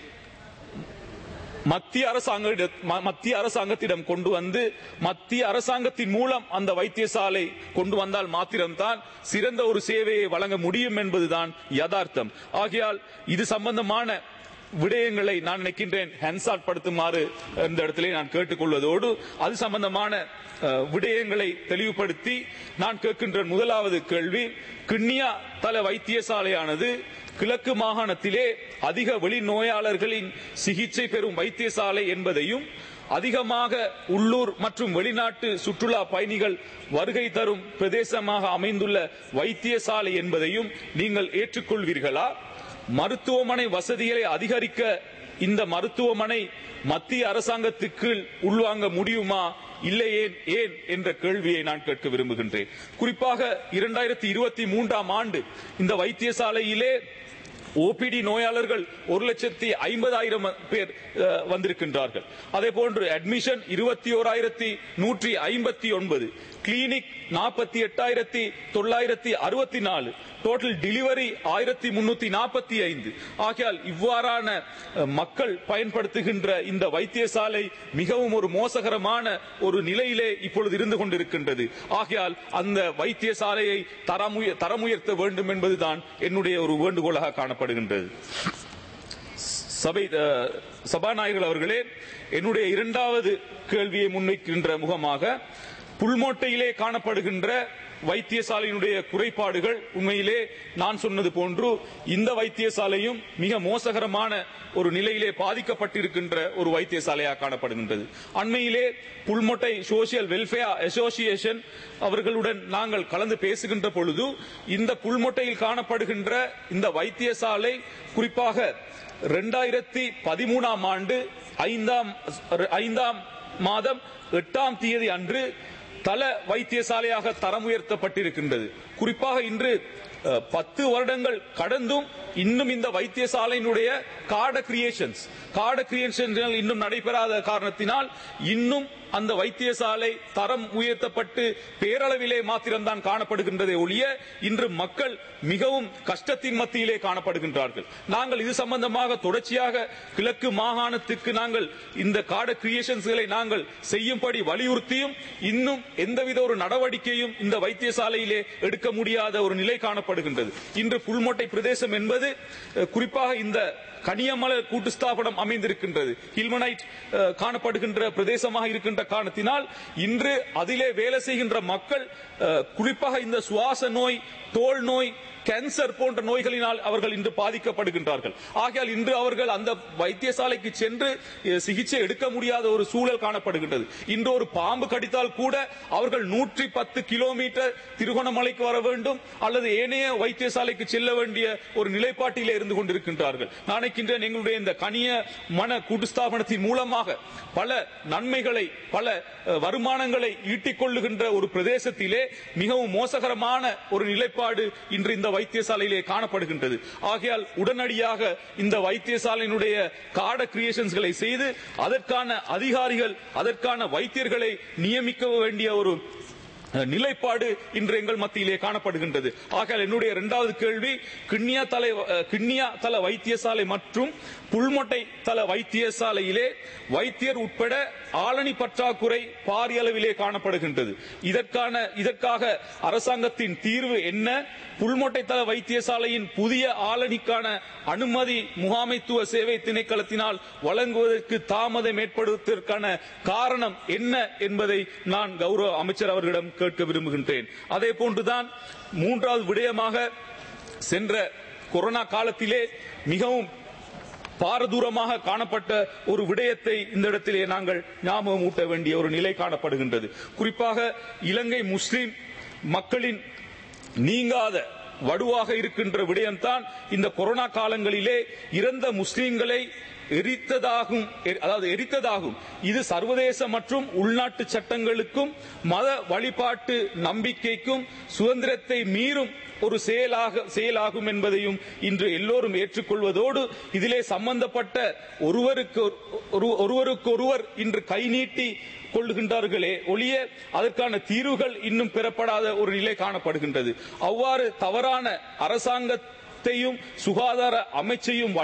மத்திய அரசாங்கத்திடம் கொண்டு வந்து மத்திய அரசாங்கத்தின் மூலம் அந்த வைத்தியசாலை கொண்டு வந்தால் மாத்திரம்தான் சிறந்த ஒரு சேவையை வழங்க முடியும் என்பதுதான் யதார்த்தம். ஆகையால் இது சம்பந்தமான விடயங்களை நான் நினைக்கின்றேன் ஹென்சாட் படுத்துமாறு இந்த இடத்திலே நான் கேட்டுக்கொள்வதோடு அது சம்பந்தமான விடயங்களை தெளிவுபடுத்தி நான் கேட்கின்ற முதலாவது கேள்வி, கிண்ணியா தல வைத்தியசாலையானது கிழக்கு மாகாணத்திலே அதிக வெளிநோயாளர்களின் சிகிச்சை பெறும் வைத்தியசாலை என்பதையும் அதிகமாக உள்ளூர் மற்றும் வெளிநாட்டு சுற்றுலா பயணிகள் வருகை தரும் பிரதேசமாக அமைந்துள்ள வைத்தியசாலை என்பதையும் நீங்கள் ஏற்றுக்கொள்வீர்களா? மருத்துவமனை வசதிகளை அதிகரிக்க இந்த மருத்துவமனை மத்திய அரசாங்கத்துக்கு உள்வாங்க முடியுமா, இல்லையே ஏன் என்ற கேள்வியை நான் கேட்க விரும்புகின்றேன். குறிப்பாக 2023ஆம் ஆண்டு இந்த வைத்தியசாலையிலே ஓபிடி நோயாளர்கள் 1,50,000 பேர் வந்திருக்கின்றார்கள். அதே போன்று அட்மிஷன் 21,159, கிளினிக் 48,964, டோட்டல் டெலிவரி 1,345. ஆகையால் இவ்வாறான மக்கள் பயன்படுத்துகின்ற இந்த வைத்தியசாலை மிகவும் ஒரு மோசகரமான ஒரு நிலையிலே இப்பொழுது இருந்து கொண்டிருக்கின்றது. ஆகையால் அந்த வைத்தியசாலையை தரம் உயர்த்த வேண்டும் என்பதுதான் என்னுடைய ஒரு வேண்டுகோளாக காணப்படுகின்றது. சபாநாயகர் அவர்களே, என்னுடைய இரண்டாவது கேள்வியை முன்வைக்கின்ற முகமாக புல்மோட்டையிலே காணப்படுகின்ற வைத்தியசாலையினுடைய குறைபாடுகள் உண்மையிலே நான் சொன்னது போன்று இந்த வைத்தியசாலையும் மிக மோசகரமான ஒரு நிலையிலே பாதிக்கப்பட்டிருக்கின்ற ஒரு வைத்தியசாலையாக காணப்படுகின்றது. அண்மையிலே புல்மோட்டை சோசியல் வெல்ஃபேர் அசோசியேஷன் அவர்களுடன் நாங்கள் கலந்து பேசுகின்ற பொழுது இந்த புல்மோட்டையில் காணப்படுகின்ற இந்த வைத்தியசாலை குறிப்பாக 2013ஆம் ஆண்டு 5ஆம் மாதம் 8ஆம் தேதி அன்று தல வைத்தியசாலையாக தரம் உயர்த்தப்பட்டிருக்கின்றது. குறிப்பாக இன்று 10 வருடங்கள் கடந்தும் இன்னும் இந்த வைத்தியசாலையினுடைய கார்டு கிரியேஷன்ஸ் இன்னும் நடைபெறாத காரணத்தினால் இன்னும் அந்த வைத்தியசாலை தரம் உயர்த்தப்பட்டு பேரளவிலே மாத்திரம்தான் காணப்படுகின்றதே ஒழிய இன்று மக்கள் மிகவும் கஷ்டத்தின் மத்தியிலே காணப்படுகின்றார்கள். நாங்கள் இது சம்பந்தமாக தொடர்ச்சியாக கிழக்கு மாகாணத்துக்கு நாங்கள் இந்த கார்டு கிரியேஷன்ஸ்களை நாங்கள் செய்யும்படி வலியுறுத்தியும் இன்னும் எந்தவித ஒரு நடவடிக்கையும் இந்த வைத்தியசாலையிலே எடுக்க முடியாத ஒரு நிலை காணப்படுகின்றது. இன்று புல்மோட்டை பிரதேசம் என்பது குறிப்பாக இந்த கனியமலர் கூட்டு ஸ்தாபனம் அமைந்திருக்கின்றது, ஹில்மனைட் காணப்படுகின்ற பிரதேசமாக இருக்கின்ற காரணத்தினால் இன்று அதிலே வேலை செய்கின்ற மக்கள் குறிப்பாக இந்த சுவாச நோய், தோல் நோய் கேன்சர் போன்ற நோய்களினால் அவர்கள் இன்று பாதிக்கப்படுகின்றார்கள். ஆகையால் இன்று அவர்கள் அந்த வைத்தியசாலைக்கு சென்று சிகிச்சை எடுக்க முடியாத ஒரு சூழல் காணப்படுகின்றது. இன்று ஒரு பாம்பு கடித்தால் கூட அவர்கள் 110 கிலோமீட்டர் திருகோணமலைக்கு வர வேண்டும் அல்லது ஏனைய வைத்தியசாலைக்கு செல்ல வேண்டிய ஒரு நிலைப்பாட்டிலே இருந்து கொண்டிருக்கின்றார்கள். நினைக்கின்றேன் எங்களுடைய இந்த கனிய மன கூட்டு ஸ்தாபனத்தின் மூலமாக பல நன்மைகளை பல வருமானங்களை ஈட்டிக் கொள்ளுகின்ற ஒரு பிரதேசத்திலே மிகவும் மோசகரமான ஒரு நிலைப்பாடு இன்று இந்த வைத்தியசாலையிலே காணப்படுகின்றது. ஆகையால் உடனடியாக இந்த வைத்தியசாலையினுடைய கார்ட கிரியேஷன்ஸ்களை செய்து அதற்கான அதிகாரிகள் அதற்கான வைத்தியர்களை நியமிக்க வேண்டிய ஒரு நிலைப்பாடு இன்று எங்கள் மத்தியிலே காணப்படுகின்றது. ஆகையால் என்னுடைய இரண்டாவது கேள்வி, கிண்ணியா தள வைத்தியசாலை மற்றும் புல்மொட்டை தள வைத்தியசாலையிலே வைத்தியர் உட்பட ஆளணி பற்றாக்குறை பாரிய அளவிலே காணப்படுகின்றது. இதற்காக அரசாங்கத்தின் தீர்வு என்ன? புல்மொட்டை தள வைத்தியசாலையின் புதிய ஆளணிக்கான அனுமதி முகாமைத்துவ சேவை திணைக்களத்தினால் வழங்குவதற்கு தாமதம் ஏற்படுவதற்கான காரணம் என்ன என்பதை நான் கௌரவ அமைச்சர் அவர்களிடம் கேட்க விரும்புகின்றேன். அதே போன்றுதான் மூன்றாவது விடயமாக, சென்ற கொரோனா காலத்திலே மிகவும் பாரதூரமாக காணப்பட்ட ஒரு விடயத்தை இந்த இடத்திலே நாங்கள் ஞாபகம் ஊட்ட வேண்டிய ஒரு நிலை காணப்படுகின்றது. குறிப்பாக இலங்கை முஸ்லிம் மக்களின் நீங்காத வடுவாக இருக்கின்ற விடயம்தான் இந்த கொரோனா காலங்களிலே இறந்த முஸ்லிம்களை எரித்ததாகும். இது சர்வதேச மற்றும் உள்நாட்டு சட்டங்களுக்கும் மத வழிபாட்டு நம்பிக்கைக்கும் சுதந்திரத்தை மீறும் ஒரு செயலாகும் என்பதையும் இன்று எல்லோரும் ஏற்றுக்கொள்வதோடு இதிலே சம்பந்தப்பட்ட ஒருவருக்கொருவர் இன்று கை நீட்டி கொள்ளுகின்றார்களே ஒழிய அதற்கான தீர்வுகள் இன்னும் பெறப்படாத ஒரு நிலை காணப்படுகின்றது. அவ்வாறு தவறான அரசாங்கத்தையும் சுகாதார அமைச்சையும்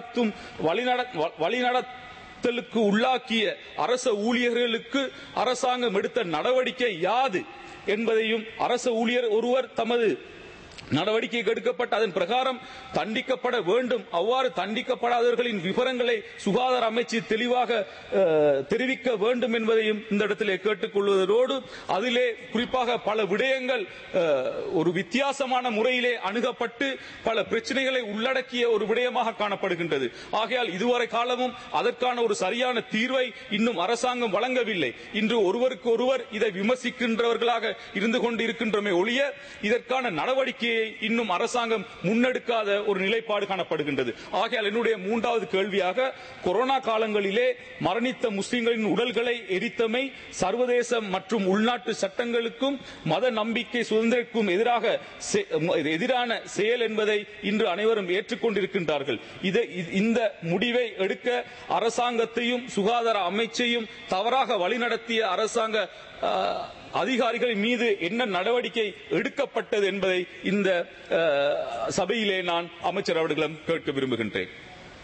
வழிநடத்தலுக்கு உள்ளாக்கிய அரச ஊழியர்களுக்கு அரசாங்கம் எடுத்த நடவடிக்கை யாது என்பதையும் அரச ஊழியர் ஒருவர் தமது நடவடிக்கை எடுக்கப்பட்ட அதன் பிரகாரம் தண்டிக்கப்பட வேண்டும். அவ்வாறு தண்டிக்கப்படாதவர்களின் விவரங்களை சுகாதார அமைச்சு தெளிவாக தெரிவிக்க வேண்டும் என்பதையும் இந்த இடத்திலே கேட்டுக்கொள்வதோடு அதிலே குறிப்பாக பல விடயங்கள் ஒரு வித்தியாசமான முறையிலே அணுகப்பட்டு பல பிரச்சனைகளை உள்ளடக்கிய ஒரு விடயமாக காணப்படுகின்றது. ஆகையால் இதுவரை காலமும் அதற்கான ஒரு சரியான தீர்வை இன்னும் அரசாங்கம் வழங்கவில்லை. இன்று ஒருவருக்கு ஒருவர் இதை விமர்சிக்கின்றவர்களாக இருந்து கொண்டிருக்கின்றமே ஒழிய இதற்கான நடவடிக்கையை இன்னும் அரசாங்கம் முன்னெடுக்காத ஒரு நிலைப்பாடு காணப்படுகின்றது. ஆகையால் என்னுடைய மூன்றாவது கேள்வியாக, கொரோனா காலங்களிலே மரணித்த முஸ்லிம்களின் உடல்களை எரித்தமை சர்வதேச மற்றும் உள்நாட்டு சட்டங்களுக்கும் மத நம்பிக்கை சுதந்திரக்கும் எதிரான செயல் என்பதை இன்று அனைவரும் ஏற்றுக்கொண்டிருக்கின்றார்கள். இந்த முடிவை எடுக்க அரசாங்கத்தையும் சுகாதார அமைச்சையும் தவறாக வழிநடத்திய அரசாங்க அதிகாரிகள் மீது என்ன நடவடிக்கை எடுக்கப்பட்டது என்பதை இந்த சபையிலே நான் அமைச்சர் அவர்களிடம் கேட்க விரும்புகின்றேன்.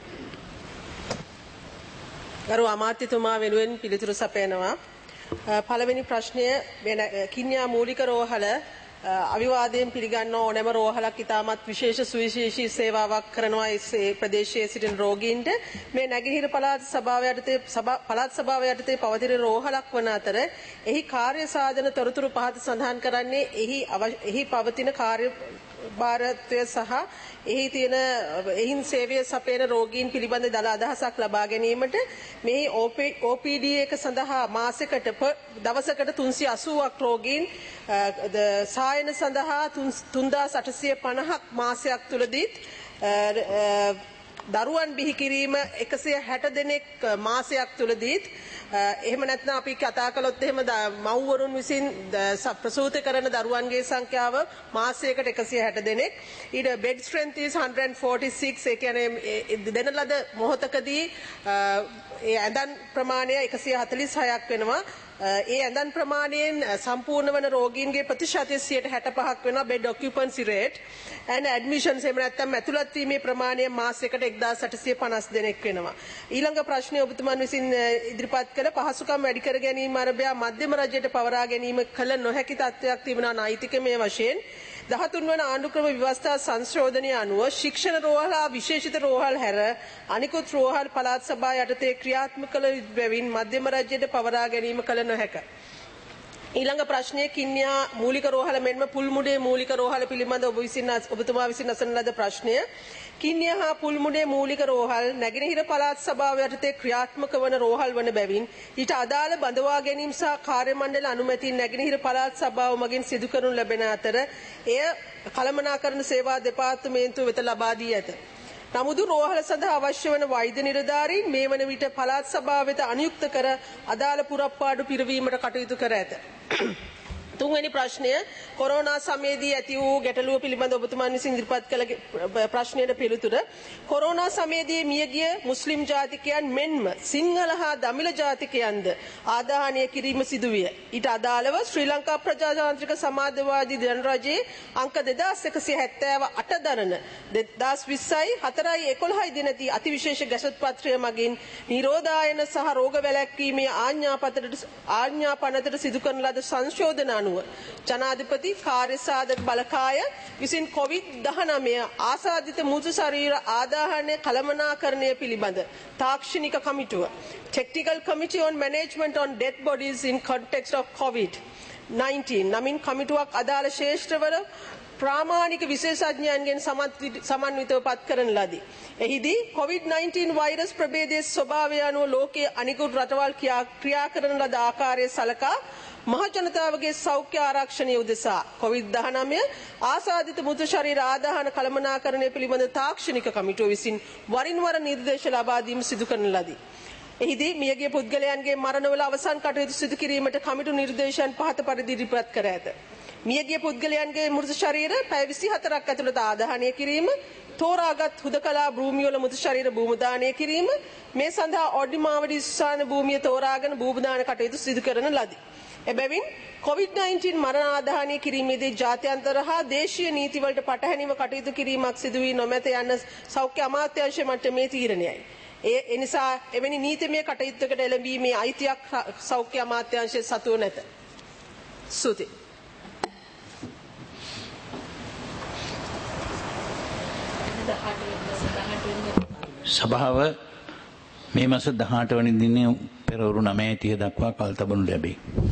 ගරු අමාත්‍යතුමා වෙනුවෙන් පිළිතුරු සපයනවා. පළවෙනි ප්‍රශ්නය කින්යා මූලික රෝහල අවිවාදයෙන් පිළිගන්න ඕනෑම රෝහලක් ඉතාමත් විශේෂ සුවිශේෂී සේවාවක් කරනවා ඒ ප්‍රදේශයේ සිටින රෝගීන්ට. මේ නැගෙනහිර පළාත් සභාව යටතේ පවතින රෝහලක් වන අතර එහි කාර්ය සාධන තොරතුරු පහත සඳහන් කරන්නේ එහි පවතින කාර්ය භාරත්වය සහ එහින් සේවය සපයන රෝගීන් පිළිබඳ දල අදහසක් ලබා ගැනීමට මේ OPD එක සඳහා මාසයකට දවසකට 380ක් රෝගීන් සායන සඳහා 3850ක් මාසයක් තුලදීත් දරුවන් බිහි කිරීම 160 දෙනෙක් මාසයක් තුලදීත් එහෙම නැත්නම් අපි කතා කළොත් එහෙම මව්වරුන් විසින් ප්‍රසූත කරන දරුවන්ගේ සංඛ්‍යාව මාසයකට 160 දෙනෙක්. ඊට bed strength is 146. ඒ කියන්නේ දෙන ලද මොහොතකදී ඒ ඇඳන් ප්‍රමාණය 146ක් වෙනවා. ඒ ඇඳන් ප්‍රමාණයෙන් සම්පූර්ණ වන රෝගීන්ගේ ප්‍රතිශතය 65ක් වෙනවා bed occupancy rate and admissions එහෙම නැත්නම් ඇතුළත් වීමේ ප්‍රමාණය මාසයකට 1850 දෙනෙක් වෙනවා. ඊළඟ ප්‍රශ්නය ඔබතුමන් විසින් ඉදිරිපත් කළ පහසුකම් වැඩි කර ගැනීම අරබයා මධ්‍යම රජයට පවරා ගැනීම කළ නොහැකි තත්ත්වයක් තිබුණා නෛතිකමය වශයෙන්. 13 වන ආණ්ඩුක්‍රම ව්‍යවස්ථා සංශෝධනය අනුව ශික්ෂණ රෝහල් හා විශේෂිත රෝහල් හැර අනිකුත් රෝහල් පළාත් සභා යටතේ ක්‍රියාත්මක කළ බැවින් මධ්‍යම රජයට පවරා ගැනීම කළ නොහැක. ඊළඟ ප්‍රශ්නය කින්යා මූලික රෝහල මෙන්ම පුල්මුඩේ මූලික රෝහල පිළිබඳ ඔබතුමා විසින් අසන ලද ප්‍රශ්නය. කින්යා හා පුල්මුඩේ මූලික රෝහල් නැගෙනහිර පළාත් සභාව යටතේ ක්‍රියාත්මක වන රෝහල් වන බැවින් ඊට අදාළ බඳවා ගැනීම සහ කාර්ය මණ්ඩල අනුමැති නැගෙනහිර පළාත් සභාව මගින් සිදු කරනු ලැබෙන අතර එය කළමනාකරණ සේවා දෙපාර්තමේන්තුව වෙත ලබා දී ඇත. නමුත් රෝහල සඳහා අවශ්‍ය වන වෛද්‍ය නිලධාරීන් මේ වන විට පළාත් සභාව වෙත අනුයුක්ත කර අදාළ පුරප්පාඩු පිරවීමට කටයුතු කර ඇත. තුන්වෙනි ප්‍රශ්නය කොරෝනා සමයේදී ඇති වූ ගැටලුව පිළිබඳ ඔබතුමන් විසින් ඉදිරිපත් කළ ප්‍රශ්නයට පිළිතුර. කොරෝනා සමයේදී මියගිය මුස්ලිම් ජාතිකයන් මෙන්ම සිංහල හා දමිළ ජාතිකයන්ද ආදාහනය කිරීම සිදුවිය. ඊට අදාළව ශ්‍රී ලංකා ප්‍රජාතාන්ත්‍රික සමාජවාදී ජනරජයේ අංක 2178 දරන 2020යි 4/11 දිනදී අතිවිශේෂ ගැසට් පත්‍රය මගින් නිරෝධායන සහ රෝග වැළැක්වීමේ ආඥාපනතට සිදු කරන ලද සංශෝධන ජනාධිපති කාර්යසාධක බලකාය විසින් COVID-19 ආසාදිත මුතු ශරීර ආදාහනය කළමනාකරණය පිළිබඳ තාක්ෂණික කමිටුව Technical Committee on Management on Dead Bodies in Context of COVID-19 නමින් කමිටුවක් අදාළ ශේෂ්ත්‍රවල ප්‍රාමාණික විශේෂඥයන්ගෙන් සමන්විතව පත් කරන ලදී. එහිදී COVID-19 වෛරස් ප්‍රභේදයේ ස්වභාවය අනුව ලෝකයේ අනිකුත් රටවල් ක්‍රියා කරන ලද ආකාරය සලකා මහ ජනතාවගේ සෞඛ්‍ය ආරක්ෂණය උදෙසා COVID-19 ආසාදිත මෘත ශරීර ආදාහන කළමනාකරණය පිළිබඳ තාක්ෂණික කමිටුව විසින් වරින් වර නිර්දේශ ලබා දීම සිදු කරන ලදී. එහිදී මියගිය පුද්ගලයන්ගේ මරණවල අවසන් කටයුතු සිදු කිරීමට කමිටු නිර්දේශයන් පහත පරිදි ඉදිරිපත් කර ඇත. මියගිය පුද්ගලයන්ගේ මෘත ශරීර පැය 24ක් ඇතුළත ආදාහනය කිරීම, තෝරාගත් හුදකලා භූමිවල මෘත ශරීර භූමදානය කිරීම, මේ සඳහා ඔඩිමාවඩි ස්ථාන භූමිය තෝරාගෙන භූමදාන කටයුතු සිදු කරන ලදී. එබැවින් COVID-19 මරණ ආදාහනය කිරීමේදී ජාත්‍යන්තර හා දේශීය නීතිවලට පටහැනිව කටයුතු කිරීමක් සිදු වී නොමැත යන්න සෞඛ්‍ය අමාත්‍යාංශය මට්ටමේ තීරණයයි. එනිසා එවැනි නීතිමය කටයුත්තකට එළඹීමේ අයිතියක් සෞඛ්‍ය අමාත්‍යාංශය සතුව නැත. ස්තුතියි. සභාව මේ මාස 18 වෙනි දින පෙරවරු 9:30 දක්වා කල් තබනු ලැබේ.